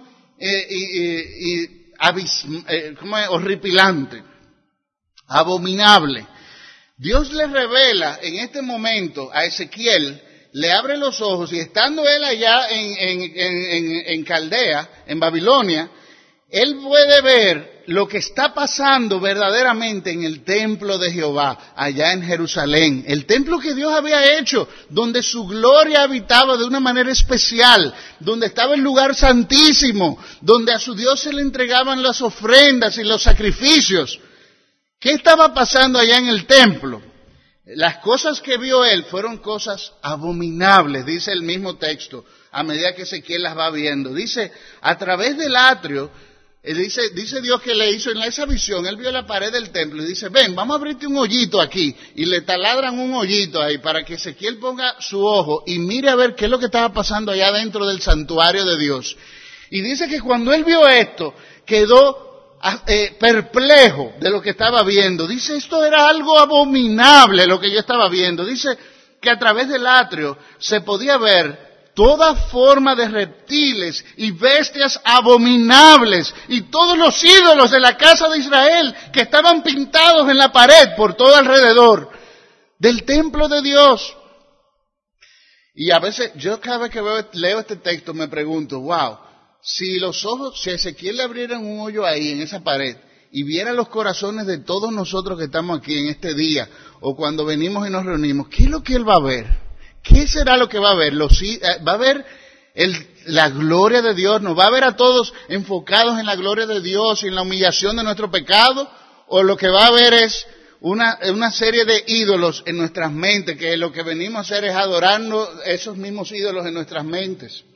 horripilante, abominable. Dios le revela en este momento a Ezequiel, le abre los ojos, y estando él allá en Caldea, en Babilonia, él puede ver lo que está pasando verdaderamente en el templo de Jehová, allá en Jerusalén. El templo que Dios había hecho, donde su gloria habitaba de una manera especial, donde estaba el lugar santísimo, donde a su Dios se le entregaban las ofrendas y los sacrificios. ¿Qué estaba pasando allá en el templo? Las cosas que vio él fueron cosas abominables, dice el mismo texto, a medida que Ezequiel las va viendo. Dice, a través del atrio, dice Dios que le hizo en esa visión, él vio la pared del templo y dice, ven, vamos a abrirte un hoyito aquí, y le taladran un hoyito ahí para que Ezequiel ponga su ojo y mire a ver qué es lo que estaba pasando allá dentro del santuario de Dios. Y dice que cuando él vio esto, quedó perplejo de lo que estaba viendo. Dice, esto era algo abominable lo que yo estaba viendo. Dice que a través del atrio se podía ver toda forma de reptiles y bestias abominables y todos los ídolos de la casa de Israel que estaban pintados en la pared por todo alrededor del templo de Dios. Y a veces, yo cada vez que leo este texto me pregunto, wow, si Ezequiel le abrieran un hoyo ahí en esa pared y viera los corazones de todos nosotros que estamos aquí en este día o cuando venimos y nos reunimos, ¿qué es lo que él va a ver? ¿Qué será lo que va a ver? Va a ver la gloria de Dios, nos va a ver a todos enfocados en la gloria de Dios y en la humillación de nuestro pecado, o lo que va a ver es una serie de ídolos en nuestras mentes, que lo que venimos a hacer es adorando esos mismos ídolos en nuestras mentes.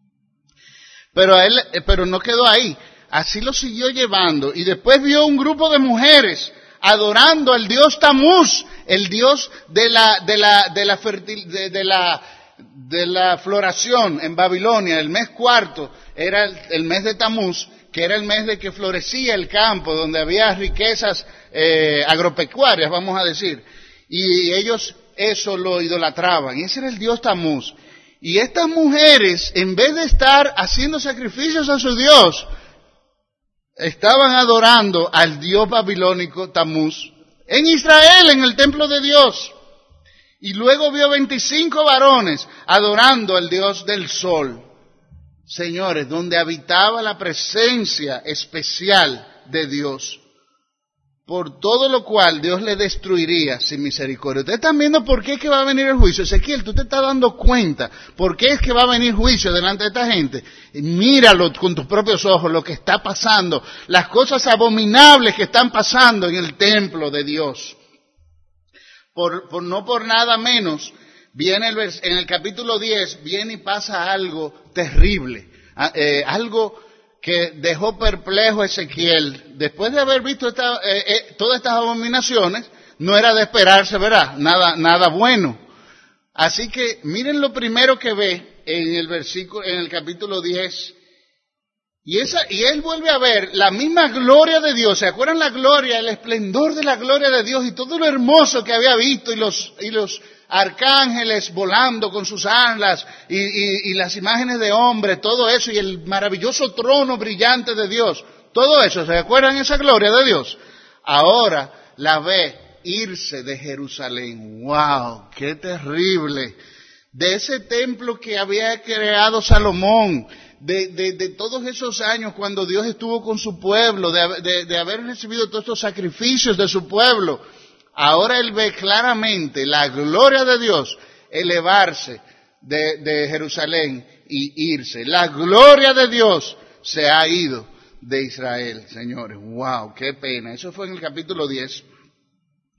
Pero no quedó ahí, así lo siguió llevando, y después vio un grupo de mujeres adorando al dios Tamuz, el dios de la floración en Babilonia. El mes cuarto era el mes de Tamuz, que era el mes de que florecía el campo, donde había riquezas agropecuarias, vamos a decir. Y ellos eso lo idolatraban, y ese era el dios Tamuz. Y estas mujeres, en vez de estar haciendo sacrificios a su dios, estaban adorando al dios babilónico Tamuz en Israel, en el templo de Dios. Y luego vio 25 varones adorando al dios del sol. Señores, donde habitaba la presencia especial de Dios. Por todo lo cual Dios le destruiría sin misericordia. Ustedes están viendo por qué es que va a venir el juicio. Ezequiel, tú te estás dando cuenta por qué es que va a venir juicio delante de esta gente. Míralo con tus propios ojos, lo que está pasando, las cosas abominables que están pasando en el templo de Dios. No por nada menos, viene en el capítulo 10, viene y pasa algo terrible, algo que dejó perplejo a Ezequiel. Después de haber visto todas estas abominaciones, no era de esperarse, ¿verdad? Nada bueno. Así que miren lo primero que ve en el capítulo 10. Y él vuelve a ver la misma gloria de Dios. ¿Se acuerdan la gloria, el esplendor de la gloria de Dios y todo lo hermoso que había visto y los arcángeles volando con sus alas y las imágenes de hombres, todo eso, y el maravilloso trono brillante de Dios, todo eso? ¿Se acuerdan esa gloria de Dios? Ahora la ve irse de Jerusalén. ¡Wow! ¡Qué terrible! De ese templo que había creado Salomón, de todos esos años cuando Dios estuvo con su pueblo, de haber recibido todos estos sacrificios de su pueblo. Ahora él ve claramente la gloria de Dios elevarse de Jerusalén y irse. La gloria de Dios se ha ido de Israel, señores. ¡Wow! ¡Qué pena! Eso fue en el capítulo 10.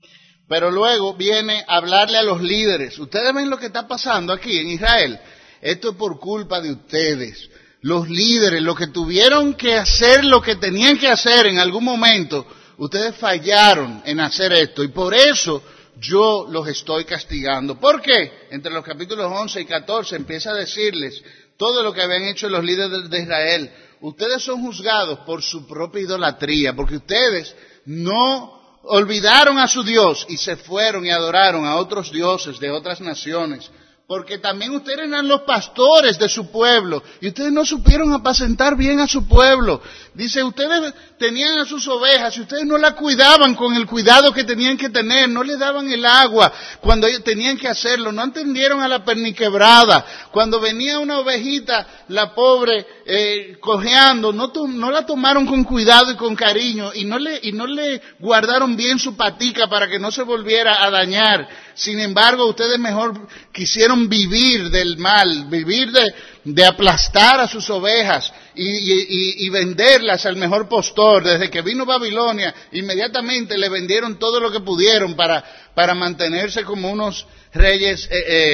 Pero luego viene a hablarle a los líderes. Ustedes ven lo que está pasando aquí en Israel. Esto es por culpa de ustedes. Los líderes, los que tuvieron que hacer lo que tenían que hacer en algún momento, ustedes fallaron en hacer esto. Y por eso yo los estoy castigando. ¿Por qué? Entre los capítulos 11 y 14 empieza a decirles todo lo que habían hecho los líderes de Israel. Ustedes son juzgados por su propia idolatría, porque ustedes no olvidaron a su Dios y se fueron y adoraron a otros dioses de otras naciones. Porque también ustedes eran los pastores de su pueblo y ustedes no supieron apacentar bien a su pueblo. Dice, ustedes tenían a sus ovejas y ustedes no la cuidaban con el cuidado que tenían que tener, no les daban el agua cuando ellos tenían que hacerlo, no atendieron a la perniquebrada. Cuando venía una ovejita, la pobre, cojeando, no la tomaron con cuidado y con cariño y no le guardaron bien su patica para que no se volviera a dañar. Sin embargo, ustedes mejor quisieron vivir del mal, vivir de aplastar a sus ovejas y venderlas al mejor postor. Desde que vino Babilonia, inmediatamente le vendieron todo lo que pudieron para mantenerse como unos reyes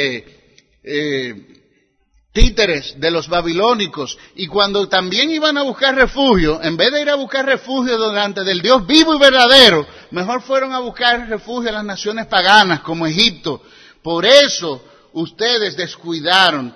títeres de los babilónicos. Y cuando también iban a buscar refugio, en vez de ir a buscar refugio delante del Dios vivo y verdadero, mejor fueron a buscar refugio a las naciones paganas como Egipto. Por eso ustedes descuidaron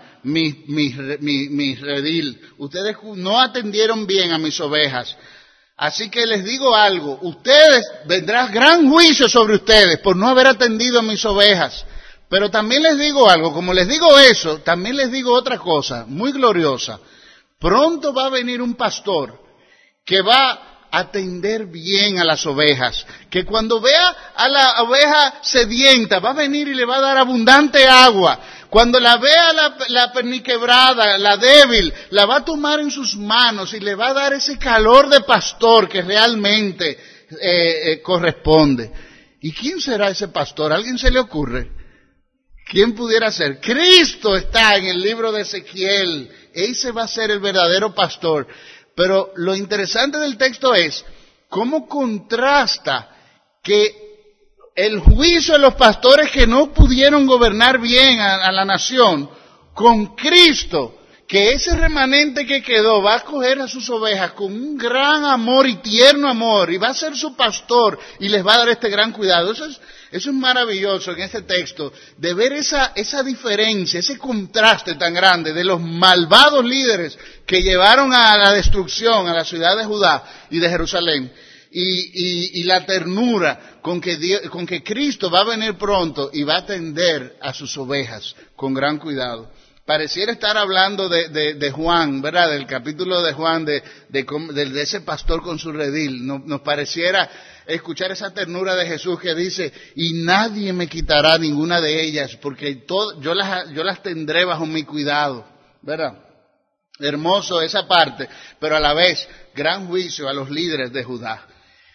mi redil. Ustedes no atendieron bien a mis ovejas. Así que les digo algo, vendrá gran juicio sobre ustedes por no haber atendido a mis ovejas. Pero también les digo algo, como les digo eso, también les digo otra cosa muy gloriosa. Pronto va a venir un pastor que va a atender bien a las ovejas, que cuando vea a la oveja sedienta va a venir y le va a dar abundante agua. Cuando la vea la perniquebrada, la débil, la va a tomar en sus manos y le va a dar ese calor de pastor que realmente corresponde. ¿Y quién será ese pastor? ¿A alguien se le ocurre? ¿Quién pudiera ser? Cristo está en el libro de Ezequiel. Ese va a ser el verdadero pastor. Pero lo interesante del texto es cómo contrasta que el juicio de los pastores que no pudieron gobernar bien a la nación con Cristo, que ese remanente que quedó va a coger a sus ovejas con un gran amor y tierno amor y va a ser su pastor y les va a dar este gran cuidado. Eso es maravilloso en este texto, de ver esa diferencia, ese contraste tan grande de los malvados líderes que llevaron a la destrucción a la ciudad de Judá y de Jerusalén, y la ternura con que Cristo va a venir pronto y va a atender a sus ovejas con gran cuidado. Pareciera estar hablando de Juan, ¿verdad? Del capítulo de Juan, de ese pastor con su redil. Nos pareciera escuchar esa ternura de Jesús que dice, y nadie me quitará ninguna de ellas, porque yo las tendré bajo mi cuidado, ¿verdad? Hermoso esa parte, pero a la vez, gran juicio a los líderes de Judá.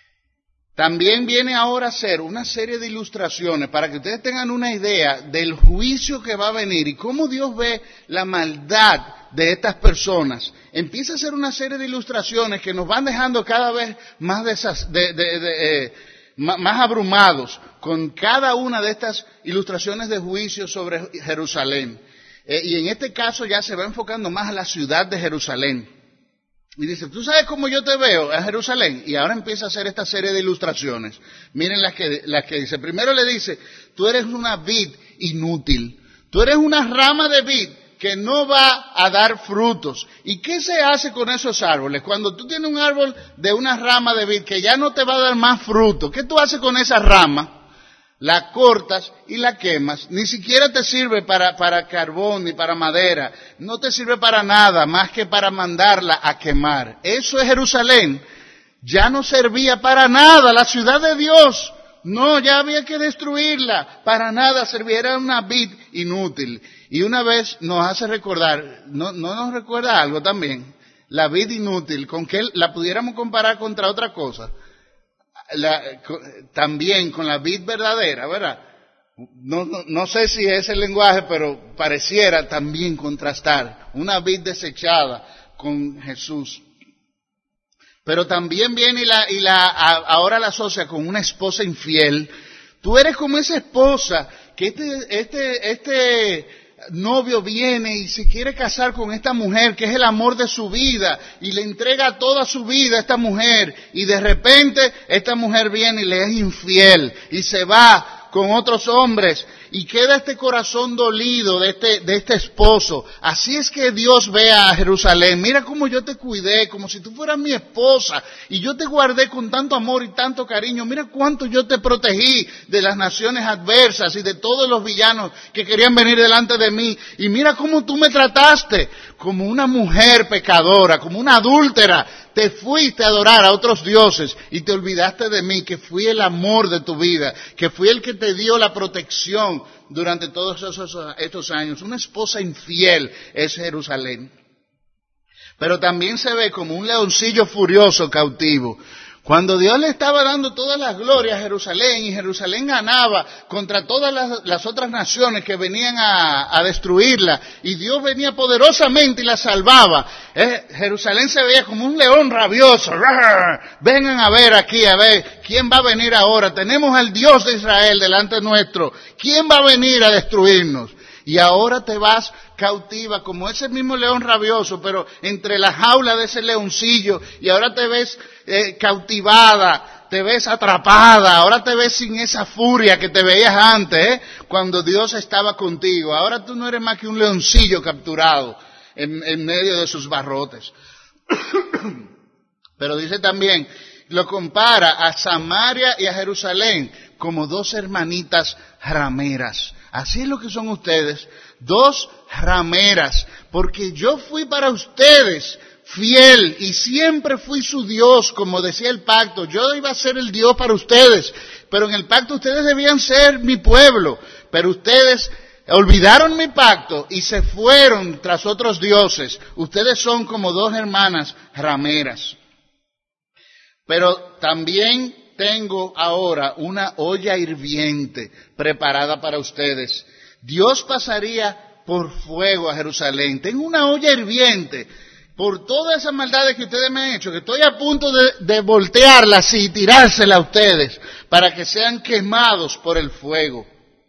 También viene ahora a ser una serie de ilustraciones para que ustedes tengan una idea del juicio que va a venir y cómo Dios ve la maldad de estas personas. Empieza a ser una serie de ilustraciones que nos van dejando cada vez más más abrumados con cada una de estas ilustraciones de juicio sobre Jerusalén. Y en este caso ya se va enfocando más a la ciudad de Jerusalén. Y dice, ¿tú sabes cómo yo te veo a Jerusalén? Y ahora empieza a hacer esta serie de ilustraciones. Miren las que dice. Primero le dice, tú eres una vid inútil. Tú eres una rama de vid que no va a dar frutos. ¿Y qué se hace con esos árboles? Cuando tú tienes un árbol de una rama de vid que ya no te va a dar más fruto, ¿qué tú haces con esa rama? La cortas y la quemas, ni siquiera te sirve para carbón ni para madera, no te sirve para nada más que para mandarla a quemar. Eso es Jerusalén, ya no servía para nada, la ciudad de Dios, no, ya había que destruirla, para nada servía, era una vid inútil. Y una vez nos hace recordar, ¿no nos recuerda algo también? La vid inútil, con que la pudiéramos comparar contra otra cosa. También con la vid verdadera, ¿verdad? No sé si es el lenguaje, pero pareciera también contrastar una vid desechada con Jesús. Pero también viene ahora la asocia con una esposa infiel. Tú eres como esa esposa que este novio viene y se quiere casar con esta mujer que es el amor de su vida y le entrega toda su vida a esta mujer y de repente esta mujer viene y le es infiel y se va con otros hombres y queda este corazón dolido de este esposo. Así es que Dios ve a Jerusalén. Mira cómo yo te cuidé, como si tú fueras mi esposa, y yo te guardé con tanto amor y tanto cariño. Mira cuánto yo te protegí de las naciones adversas y de todos los villanos que querían venir delante de mí. Y mira cómo tú me trataste como una mujer pecadora, como una adúltera. Te fuiste a adorar a otros dioses y te olvidaste de mí, que fui el amor de tu vida, que fui el que te dio la protección durante todos estos años. Una esposa infiel es Jerusalén. Pero también se ve como un leoncillo furioso cautivo. Cuando Dios le estaba dando todas las glorias a Jerusalén y Jerusalén ganaba contra todas las otras naciones que venían a destruirla y Dios venía poderosamente y la salvaba, Jerusalén se veía como un león rabioso. Vengan a ver aquí, a ver quién va a venir ahora. Tenemos al Dios de Israel delante nuestro. ¿Quién va a venir a destruirnos? Y ahora te vas cautiva como ese mismo león rabioso, pero entre la jaula de ese leoncillo, y ahora te ves cautivada, te ves atrapada, ahora te ves sin esa furia que te veías antes, cuando Dios estaba contigo. Ahora tú no eres más que un leoncillo capturado en medio de sus barrotes. Pero dice también, lo compara a Samaria y a Jerusalén como dos hermanitas rameras. Así es lo que son ustedes, dos rameras, porque yo fui para ustedes fiel y siempre fui su Dios, como decía el pacto. Yo iba a ser el Dios para ustedes, pero en el pacto ustedes debían ser mi pueblo, pero ustedes olvidaron mi pacto y se fueron tras otros dioses. Ustedes son como dos hermanas rameras. Pero también tengo ahora una olla hirviente preparada para ustedes. Dios pasaría por fuego a Jerusalén. Tengo una olla hirviente por todas esas maldades que ustedes me han hecho, que estoy a punto de voltearla así y tirársela a ustedes para que sean quemados por el fuego.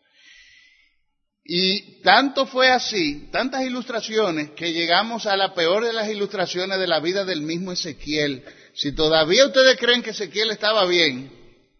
Y tanto fue así, tantas ilustraciones, que llegamos a la peor de las ilustraciones de la vida del mismo Ezequiel. Si todavía ustedes creen que Ezequiel estaba bien,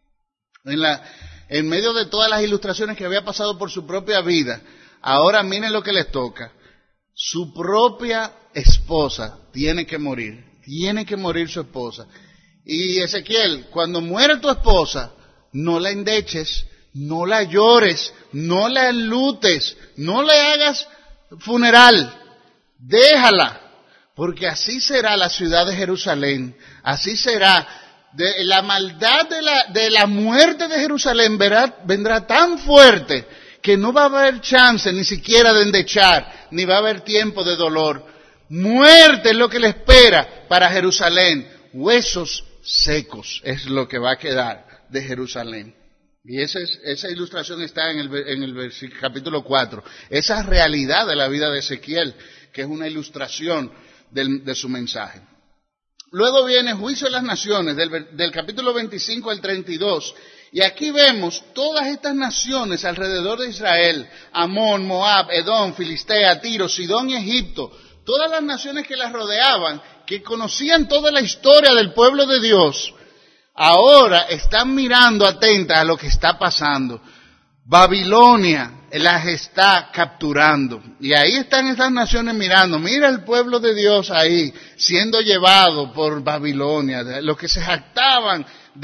en medio de todas las ilustraciones que había pasado por su propia vida, ahora miren lo que les toca. Su propia esposa tiene que morir su esposa. Y Ezequiel, cuando muere tu esposa, no la endeches, no la llores, no la enlutes, no le hagas funeral, déjala, porque así será la ciudad de Jerusalén, así será. La maldad de la muerte de Jerusalén vendrá tan fuerte que no va a haber chance ni siquiera de endechar, ni va a haber tiempo de dolor. Muerte es lo que le espera para Jerusalén. Huesos secos es lo que va a quedar de Jerusalén. Y esa ilustración está en el capítulo 4. Esa realidad de la vida de Ezequiel, que es una ilustración de su mensaje. Luego viene juicio de las naciones, del capítulo 25 al 32. Y aquí vemos todas estas naciones alrededor de Israel: Amón, Moab, Edom, Filistea, Tiro, Sidón y Egipto. Todas las naciones que las rodeaban, que conocían toda la historia del pueblo de Dios, ahora están mirando atentas a lo que está pasando. Babilonia las está capturando. Y ahí están estas naciones mirando. Mira el pueblo de Dios ahí, siendo llevado por Babilonia, los que se jactaban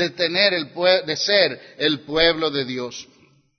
de ser el pueblo de Dios.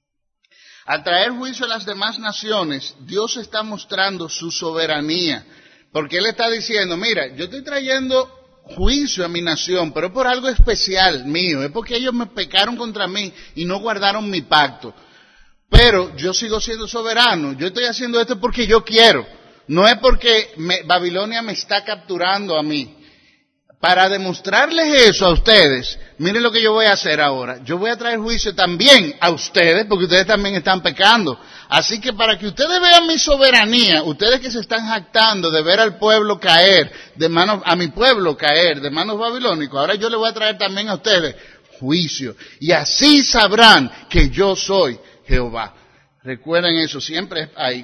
Al traer juicio a las demás naciones, Dios está mostrando su soberanía, porque Él está diciendo, mira, yo estoy trayendo juicio a mi nación, pero es por algo especial mío, es porque ellos me pecaron contra mí y no guardaron mi pacto. Pero yo sigo siendo soberano, yo estoy haciendo esto porque yo quiero, no es porque Babilonia me está capturando a mí. Para demostrarles eso a ustedes, miren lo que yo voy a hacer ahora. Yo voy a traer juicio también a ustedes, porque ustedes también están pecando. Así que para que ustedes vean mi soberanía, ustedes que se están jactando de ver al pueblo caer, a mi pueblo caer de manos babilónicas, ahora yo les voy a traer también a ustedes juicio. Y así sabrán que yo soy Jehová. Recuerden eso, siempre ahí.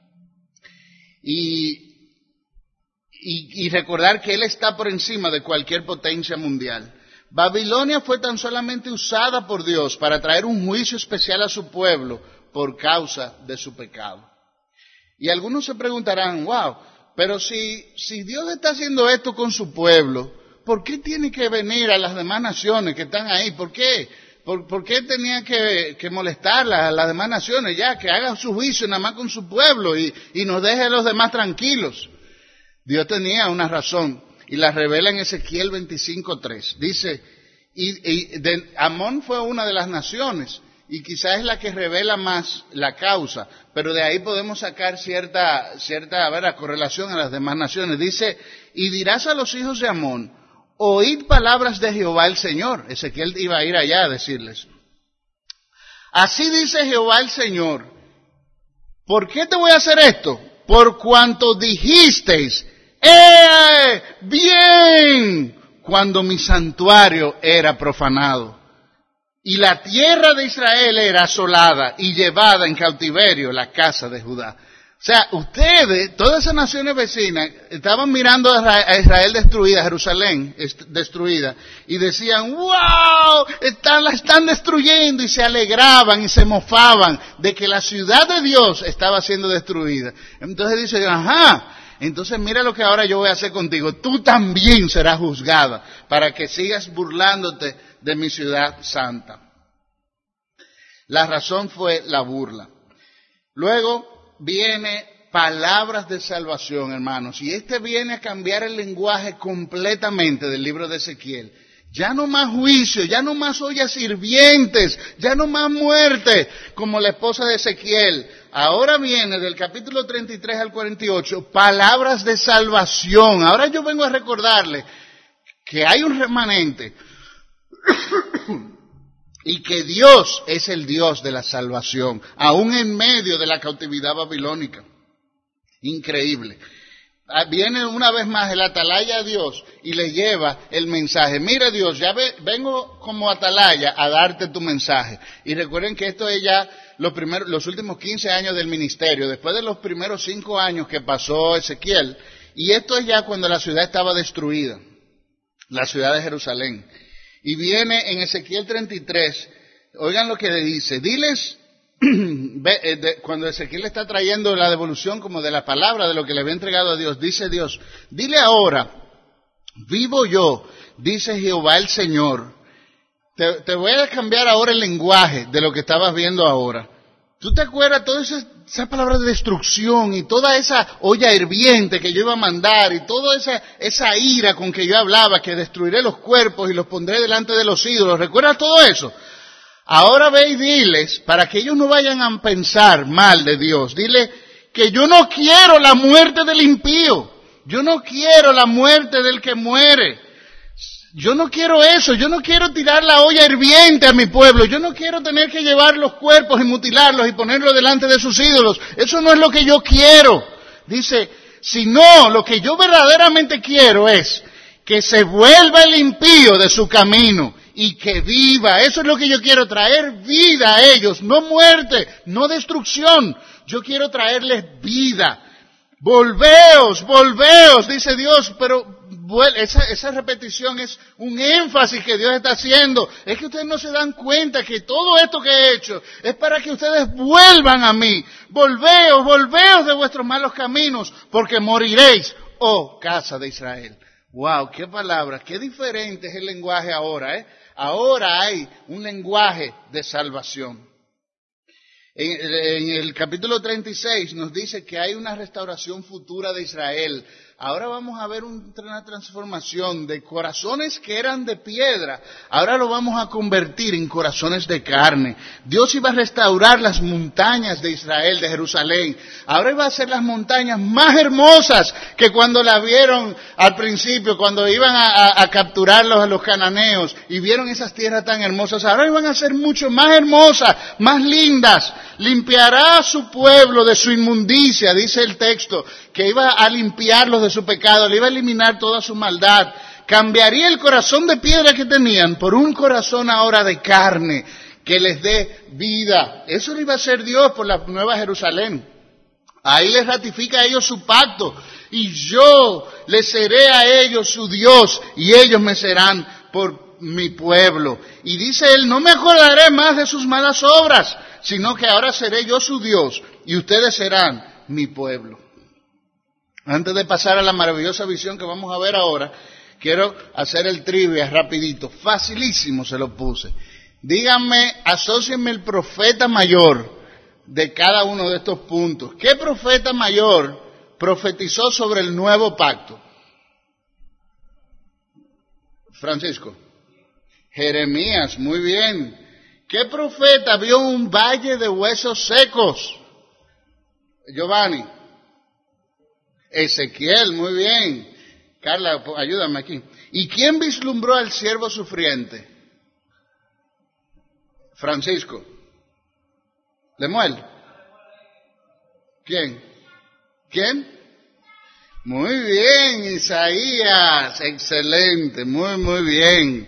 Y recordar que Él está por encima de cualquier potencia mundial. Babilonia fue tan solamente usada por Dios para traer un juicio especial a su pueblo por causa de su pecado. Y algunos se preguntarán, wow, pero si Dios está haciendo esto con su pueblo, ¿por qué tiene que venir a las demás naciones que están ahí? ¿Por qué? ¿Por qué tenía que molestarlas a las demás naciones? Ya, que haga su juicio nada más con su pueblo y nos deje a los demás tranquilos. Dios tenía una razón y la revela en Ezequiel 25:3. Dice, Amón fue una de las naciones y quizás es la que revela más la causa, pero de ahí podemos sacar cierta correlación a las demás naciones. Dice, y dirás a los hijos de Amón, oíd palabras de Jehová el Señor. Ezequiel iba a ir allá a decirles. Así dice Jehová el Señor, ¿por qué te voy a hacer esto? Por cuanto dijisteis, bien, cuando mi santuario era profanado, y la tierra de Israel era asolada y llevada en cautiverio la casa de Judá. O sea, ustedes, todas esas naciones vecinas, estaban mirando a Israel destruida, a Jerusalén destruida, y decían, wow, la están destruyendo, y se alegraban y se mofaban de que la ciudad de Dios estaba siendo destruida. Entonces dice, ajá, entonces mira lo que ahora yo voy a hacer contigo, tú también serás juzgada, para que sigas burlándote de mi ciudad santa. La razón fue la burla. Luego viene palabras de salvación, hermanos, y viene a cambiar el lenguaje completamente del libro de Ezequiel. Ya no más juicio, ya no más ollas hirvientes, ya no más muerte, como la esposa de Ezequiel. Ahora viene del capítulo 33 al 48, palabras de salvación. Ahora yo vengo a recordarle que hay un remanente y que Dios es el Dios de la salvación, aún en medio de la cautividad babilónica. Increíble. Viene una vez más el atalaya a Dios y le lleva el mensaje. Mira Dios, ya vengo como atalaya a darte tu mensaje. Y recuerden que esto es ya los últimos 15 años del ministerio, después de los primeros 5 años que pasó Ezequiel. Y esto es ya cuando la ciudad estaba destruida, la ciudad de Jerusalén. Y viene en Ezequiel 33, oigan lo que le dice, diles, cuando Ezequiel está trayendo la devolución como de la palabra de lo que le había entregado a Dios, dice Dios, dile ahora, vivo yo, dice Jehová el Señor, te voy a cambiar ahora el lenguaje de lo que estabas viendo ahora. ¿Tú te acuerdas todas esas palabras de destrucción y toda esa olla hirviente que yo iba a mandar y toda esa ira con que yo hablaba, que destruiré los cuerpos y los pondré delante de los ídolos? ¿Recuerdas todo eso? Ahora ve y diles, para que ellos no vayan a pensar mal de Dios, dile que yo no quiero la muerte del impío, yo no quiero la muerte del que muere. Yo no quiero eso, yo no quiero tirar la olla hirviente a mi pueblo, yo no quiero tener que llevar los cuerpos y mutilarlos y ponerlos delante de sus ídolos, eso no es lo que yo quiero. Dice, sino lo que yo verdaderamente quiero es que se vuelva el impío de su camino y que viva. Eso es lo que yo quiero, traer vida a ellos, no muerte, no destrucción, yo quiero traerles vida. Volveos, dice Dios, pero esa repetición es un énfasis que Dios está haciendo. Es que ustedes no se dan cuenta que todo esto que he hecho es para que ustedes vuelvan a mí. Volveos de vuestros malos caminos, porque moriréis, oh casa de Israel. Wow, qué palabras, qué diferente es el lenguaje ahora, Ahora hay un lenguaje de salvación. En el capítulo 36 nos dice que hay una restauración futura de Israel. Ahora vamos a ver una transformación de corazones que eran de piedra. Ahora lo vamos a convertir en corazones de carne. Dios iba a restaurar las montañas de Israel, de Jerusalén. Ahora iba a hacer las montañas más hermosas que cuando las vieron al principio, cuando iban a capturarlos a los cananeos y vieron esas tierras tan hermosas. Ahora iban a ser mucho más hermosas, más lindas. Limpiará a su pueblo de su inmundicia, dice el texto, que iba a limpiarlos de su pecado, le iba a eliminar toda su maldad, cambiaría el corazón de piedra que tenían por un corazón ahora de carne que les dé vida. Eso lo iba a hacer Dios por la Nueva Jerusalén. Ahí les ratifica a ellos su pacto. Y yo les seré a ellos su Dios y ellos me serán por mi pueblo. Y dice él, no me acordaré más de sus malas obras, sino que ahora seré yo su Dios y ustedes serán mi pueblo. Antes de pasar a la maravillosa visión que vamos a ver ahora, quiero hacer el trivia rapidito, facilísimo se lo puse. Díganme, asócienme el profeta mayor de cada uno de estos puntos. ¿Qué profeta mayor profetizó sobre el nuevo pacto? Francisco. Jeremías, muy bien. ¿Qué profeta vio un valle de huesos secos? Giovanni. Ezequiel, muy bien. Carla, ayúdame aquí. ¿Y quién vislumbró al siervo sufriente? Francisco. Lemuel. ¿Quién? ¿Quién? Muy bien, Isaías. Excelente, muy bien.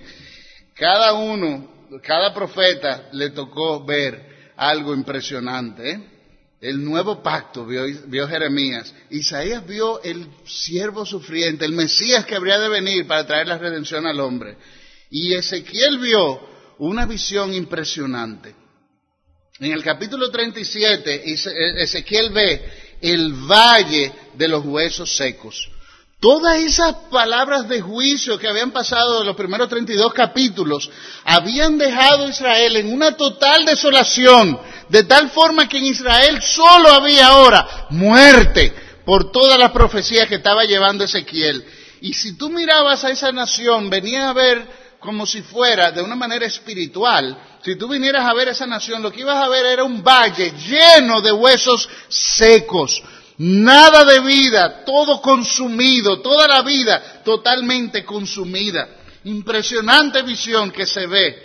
Cada profeta le tocó ver algo impresionante, ¿eh? El nuevo pacto vio Jeremías. Isaías vio el siervo sufriente, el Mesías que habría de venir para traer la redención al hombre. Y Ezequiel vio una visión impresionante. En el capítulo 37, Ezequiel ve el valle de los huesos secos. Todas esas palabras de juicio que habían pasado en los primeros 32 capítulos habían dejado a Israel en una total desolación, de tal forma que en Israel solo había ahora muerte por todas las profecías que estaba llevando Ezequiel. Y si tú mirabas a esa nación, venía a ver como si fuera de una manera espiritual. Si tú vinieras a ver esa nación, lo que ibas a ver era un valle lleno de huesos secos. Nada de vida, todo consumido, toda la vida totalmente consumida. Impresionante visión que se ve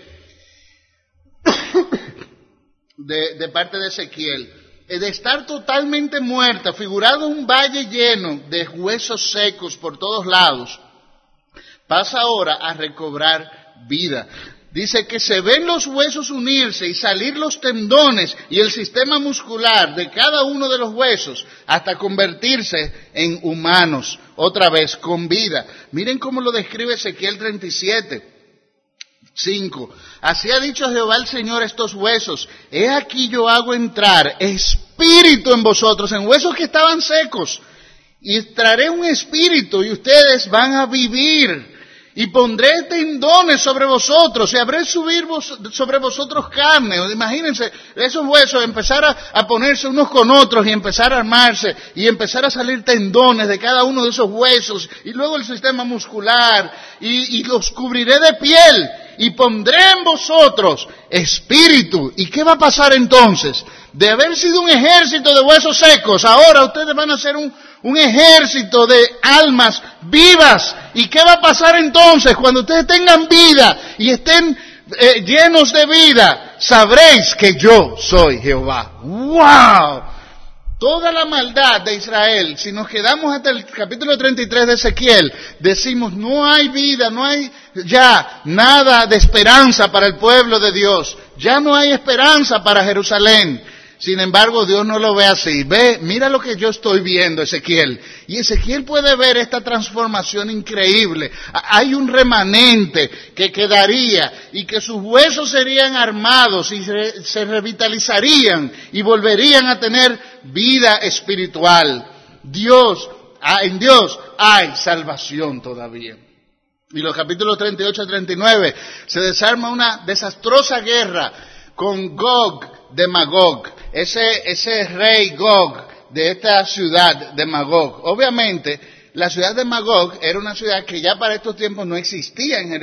de parte de Ezequiel. De estar totalmente muerta, figurado un valle lleno de huesos secos por todos lados, pasa ahora a recobrar vida. Dice que se ven los huesos unirse y salir los tendones y el sistema muscular de cada uno de los huesos hasta convertirse en humanos, otra vez con vida. Miren cómo lo describe Ezequiel 37:5. Así ha dicho Jehová el Señor a estos huesos: he aquí yo hago entrar espíritu en vosotros, en huesos que estaban secos, y traeré un espíritu y ustedes van a vivir. Y pondré tendones sobre vosotros, y haré subir sobre vosotros carne. Imagínense, esos huesos empezar a ponerse unos con otros, y empezar a armarse, y empezar a salir tendones de cada uno de esos huesos, y luego el sistema muscular, y los cubriré de piel, y pondré en vosotros espíritu. ¿Y qué va a pasar entonces? De haber sido un ejército de huesos secos, ahora ustedes van a ser un ejército de almas vivas. ¿Y qué va a pasar entonces? Cuando ustedes tengan vida y estén llenos de vida, sabréis que yo soy Jehová. ¡Wow! Toda la maldad de Israel, si nos quedamos hasta el capítulo 33 de Ezequiel, decimos no hay vida, no hay ya nada de esperanza para el pueblo de Dios, ya no hay esperanza para Jerusalén. Sin embargo, Dios no lo ve así. Ve, mira lo que yo estoy viendo, Ezequiel. Y Ezequiel puede ver esta transformación increíble. Hay un remanente que quedaría y que sus huesos serían armados y se revitalizarían y volverían a tener vida espiritual. En Dios hay salvación todavía. Y los capítulos 38 a 39 se desarma una desastrosa guerra con Gog de Magog. Ese rey Gog de esta ciudad de Magog. Obviamente, la ciudad de Magog era una ciudad que ya para estos tiempos no existía en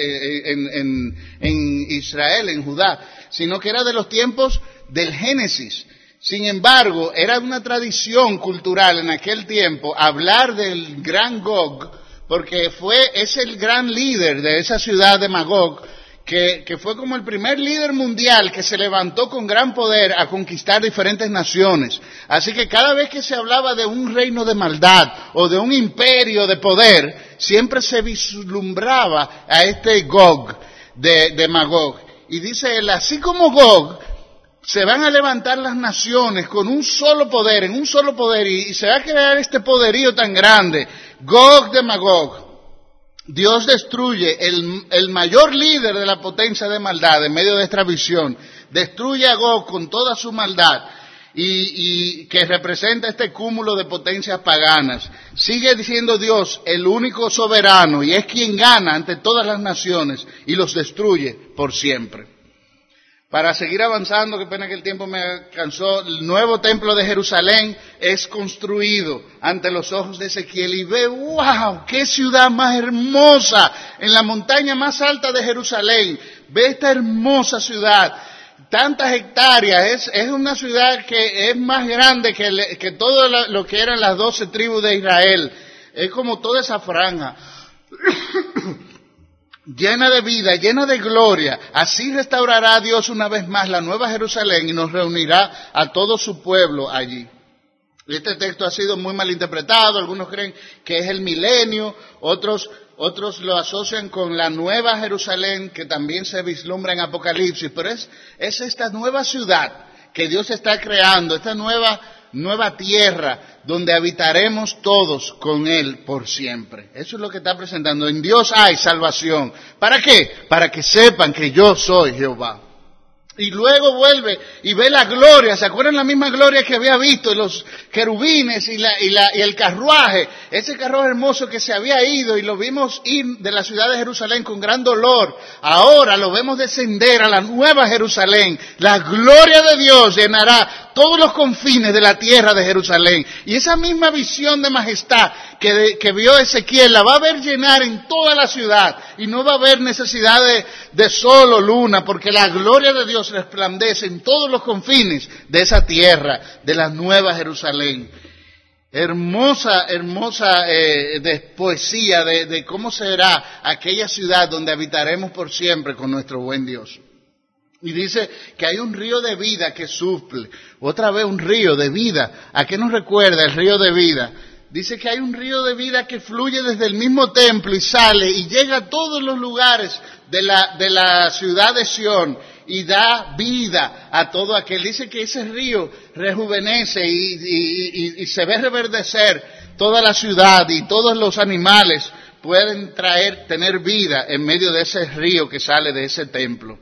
Israel, en Judá, sino que era de los tiempos del Génesis. Sin embargo, era una tradición cultural en aquel tiempo hablar del gran Gog, porque es el gran líder de esa ciudad de Magog, que fue como el primer líder mundial que se levantó con gran poder a conquistar diferentes naciones. Así que cada vez que se hablaba de un reino de maldad o de un imperio de poder, siempre se vislumbraba a este Gog de Magog. Y dice él, así como Gog, se van a levantar las naciones con un solo poder, en un solo poder, y se va a crear este poderío tan grande, Gog de Magog. Dios destruye el mayor líder de la potencia de maldad en medio de esta visión. Destruye a Gog con toda su maldad y que representa este cúmulo de potencias paganas. Sigue diciendo Dios, el único soberano, y es quien gana ante todas las naciones y los destruye por siempre. Para seguir avanzando, qué pena que el tiempo me alcanzó, el nuevo templo de Jerusalén es construido ante los ojos de Ezequiel y ve, ¡wow!, qué ciudad más hermosa, en la montaña más alta de Jerusalén, ve esta hermosa ciudad, tantas hectáreas, es una ciudad que es más grande que todo lo que eran las 12 tribus de Israel, es como toda esa franja. Llena de vida, llena de gloria. Así restaurará Dios una vez más la nueva Jerusalén y nos reunirá a todo su pueblo allí. Este texto ha sido muy mal interpretado, algunos creen que es el milenio, otros lo asocian con la nueva Jerusalén que también se vislumbra en Apocalipsis, pero es esta nueva ciudad que Dios está creando, esta nueva tierra donde habitaremos todos con Él por siempre. Eso es lo que está presentando. En Dios hay salvación. ¿Para qué? Para que sepan que yo soy Jehová. Y luego vuelve y ve la gloria. ¿Se acuerdan la misma gloria que había visto? Los querubines y el carruaje. Ese carruaje hermoso que se había ido y lo vimos ir de la ciudad de Jerusalén con gran dolor. Ahora lo vemos descender a la nueva Jerusalén. La gloria de Dios llenará todos los confines de la tierra de Jerusalén. Y esa misma visión de majestad que vio Ezequiel la va a ver llenar en toda la ciudad. Y no va a haber necesidad de sol o luna, porque la gloria de Dios resplandece en todos los confines de esa tierra, de la nueva Jerusalén. Hermosa de poesía de cómo será aquella ciudad donde habitaremos por siempre con nuestro buen Dios. Y dice que hay un río de vida que suple. Otra vez un río de vida. ¿A qué nos recuerda el río de vida? Dice que hay un río de vida que fluye desde el mismo templo y sale y llega a todos los lugares de la ciudad de Sión y da vida a todo aquel. Dice que ese río rejuvenece y se ve reverdecer toda la ciudad y todos los animales pueden tener vida en medio de ese río que sale de ese templo.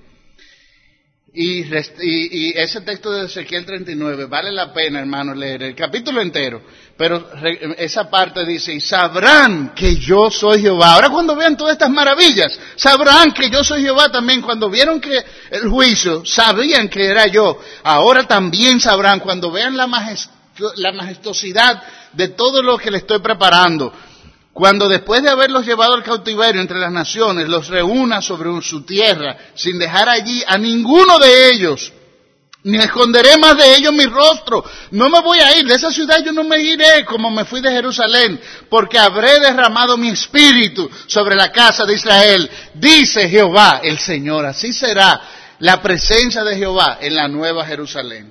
Y ese texto de Ezequiel 39, vale la pena, hermanos, leer el capítulo entero, pero esa parte dice, y sabrán que yo soy Jehová. Ahora cuando vean todas estas maravillas, sabrán que yo soy Jehová también. Cuando vieron que el juicio, sabían que era yo. Ahora también sabrán cuando vean la majestuosidad de todo lo que le estoy preparando. Cuando después de haberlos llevado al cautiverio entre las naciones, los reúna sobre su tierra, sin dejar allí a ninguno de ellos, ni esconderé más de ellos mi rostro. No me voy a ir, de esa ciudad yo no me iré como me fui de Jerusalén, porque habré derramado mi espíritu sobre la casa de Israel, dice Jehová el Señor. Así será la presencia de Jehová en la nueva Jerusalén.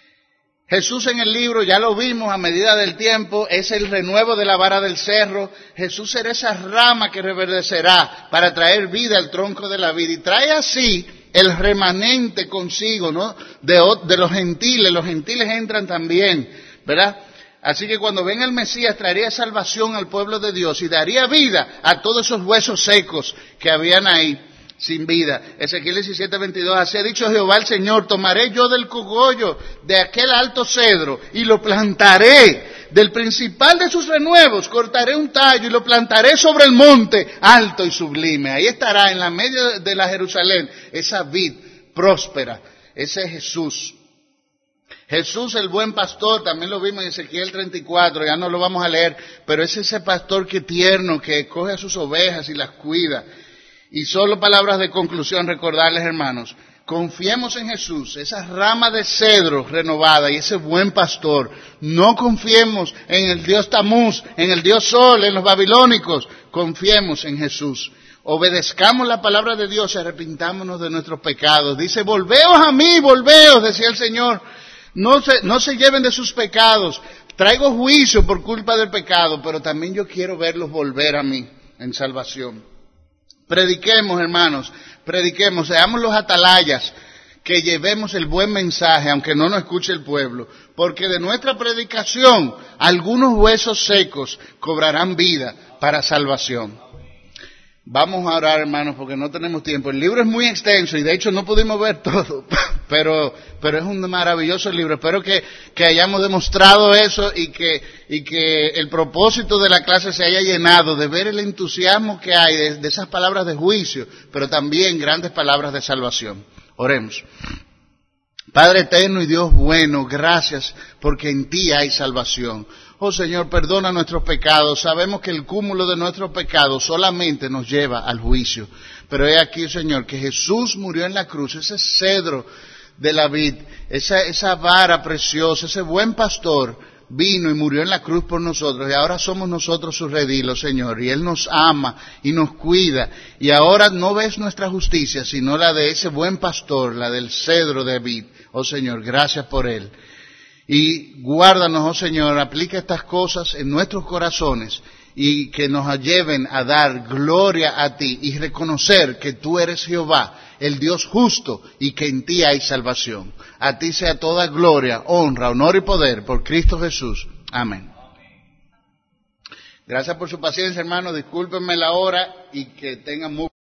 Jesús en el libro, ya lo vimos a medida del tiempo, es el renuevo de la vara del cerro. Jesús será esa rama que reverdecerá para traer vida al tronco de la vida. Y trae así el remanente consigo, ¿no? De los gentiles entran también, ¿verdad? Así que cuando venga el Mesías traería salvación al pueblo de Dios y daría vida a todos esos huesos secos que habían ahí sin vida. Ezequiel 17:22, así ha dicho Jehová el Señor, tomaré yo del cogollo de aquel alto cedro y lo plantaré, del principal de sus renuevos cortaré un tallo y lo plantaré sobre el monte alto y sublime. Ahí estará en la media de la Jerusalén esa vid próspera, ese es Jesús. Jesús el buen pastor, también lo vimos en Ezequiel 34, ya no lo vamos a leer, pero es ese pastor que tierno, que coge a sus ovejas y las cuida. Y solo palabras de conclusión, recordarles, hermanos, confiemos en Jesús, esa rama de cedro renovada y ese buen pastor. No confiemos en el Dios Tamuz, en el Dios Sol, en los babilónicos. Confiemos en Jesús. Obedezcamos la palabra de Dios y arrepintámonos de nuestros pecados. Dice, volveos a mí, volveos, decía el Señor. No se lleven de sus pecados. Traigo juicio por culpa del pecado, pero también yo quiero verlos volver a mí. en salvación. Prediquemos, hermanos, prediquemos, seamos los atalayas, que llevemos el buen mensaje, aunque no nos escuche el pueblo, porque de nuestra predicación algunos huesos secos cobrarán vida para salvación. Vamos a orar, hermanos, porque no tenemos tiempo. El libro es muy extenso y de hecho no pudimos ver todo, pero es un maravilloso libro. Espero que hayamos demostrado eso y que el propósito de la clase se haya llenado de ver el entusiasmo que hay de esas palabras de juicio, pero también grandes palabras de salvación. Oremos. Padre eterno y Dios bueno, gracias porque en ti hay salvación. Oh Señor, perdona nuestros pecados. Sabemos que el cúmulo de nuestros pecados solamente nos lleva al juicio. Pero he aquí, Señor, que Jesús murió en la cruz, ese cedro de la vid, esa vara preciosa, ese buen pastor, vino y murió en la cruz por nosotros. Y ahora somos nosotros sus redilos, Señor. Y Él nos ama y nos cuida. Y ahora no ves nuestra justicia, sino la de ese buen pastor, la del cedro de vid. Oh Señor, gracias por Él. Y guárdanos, oh Señor, aplica estas cosas en nuestros corazones y que nos lleven a dar gloria a ti y reconocer que tú eres Jehová, el Dios justo, y que en ti hay salvación. A ti sea toda gloria, honra, honor y poder por Cristo Jesús. Amén. Gracias por su paciencia, hermanos. Discúlpenme la hora y que tengan muy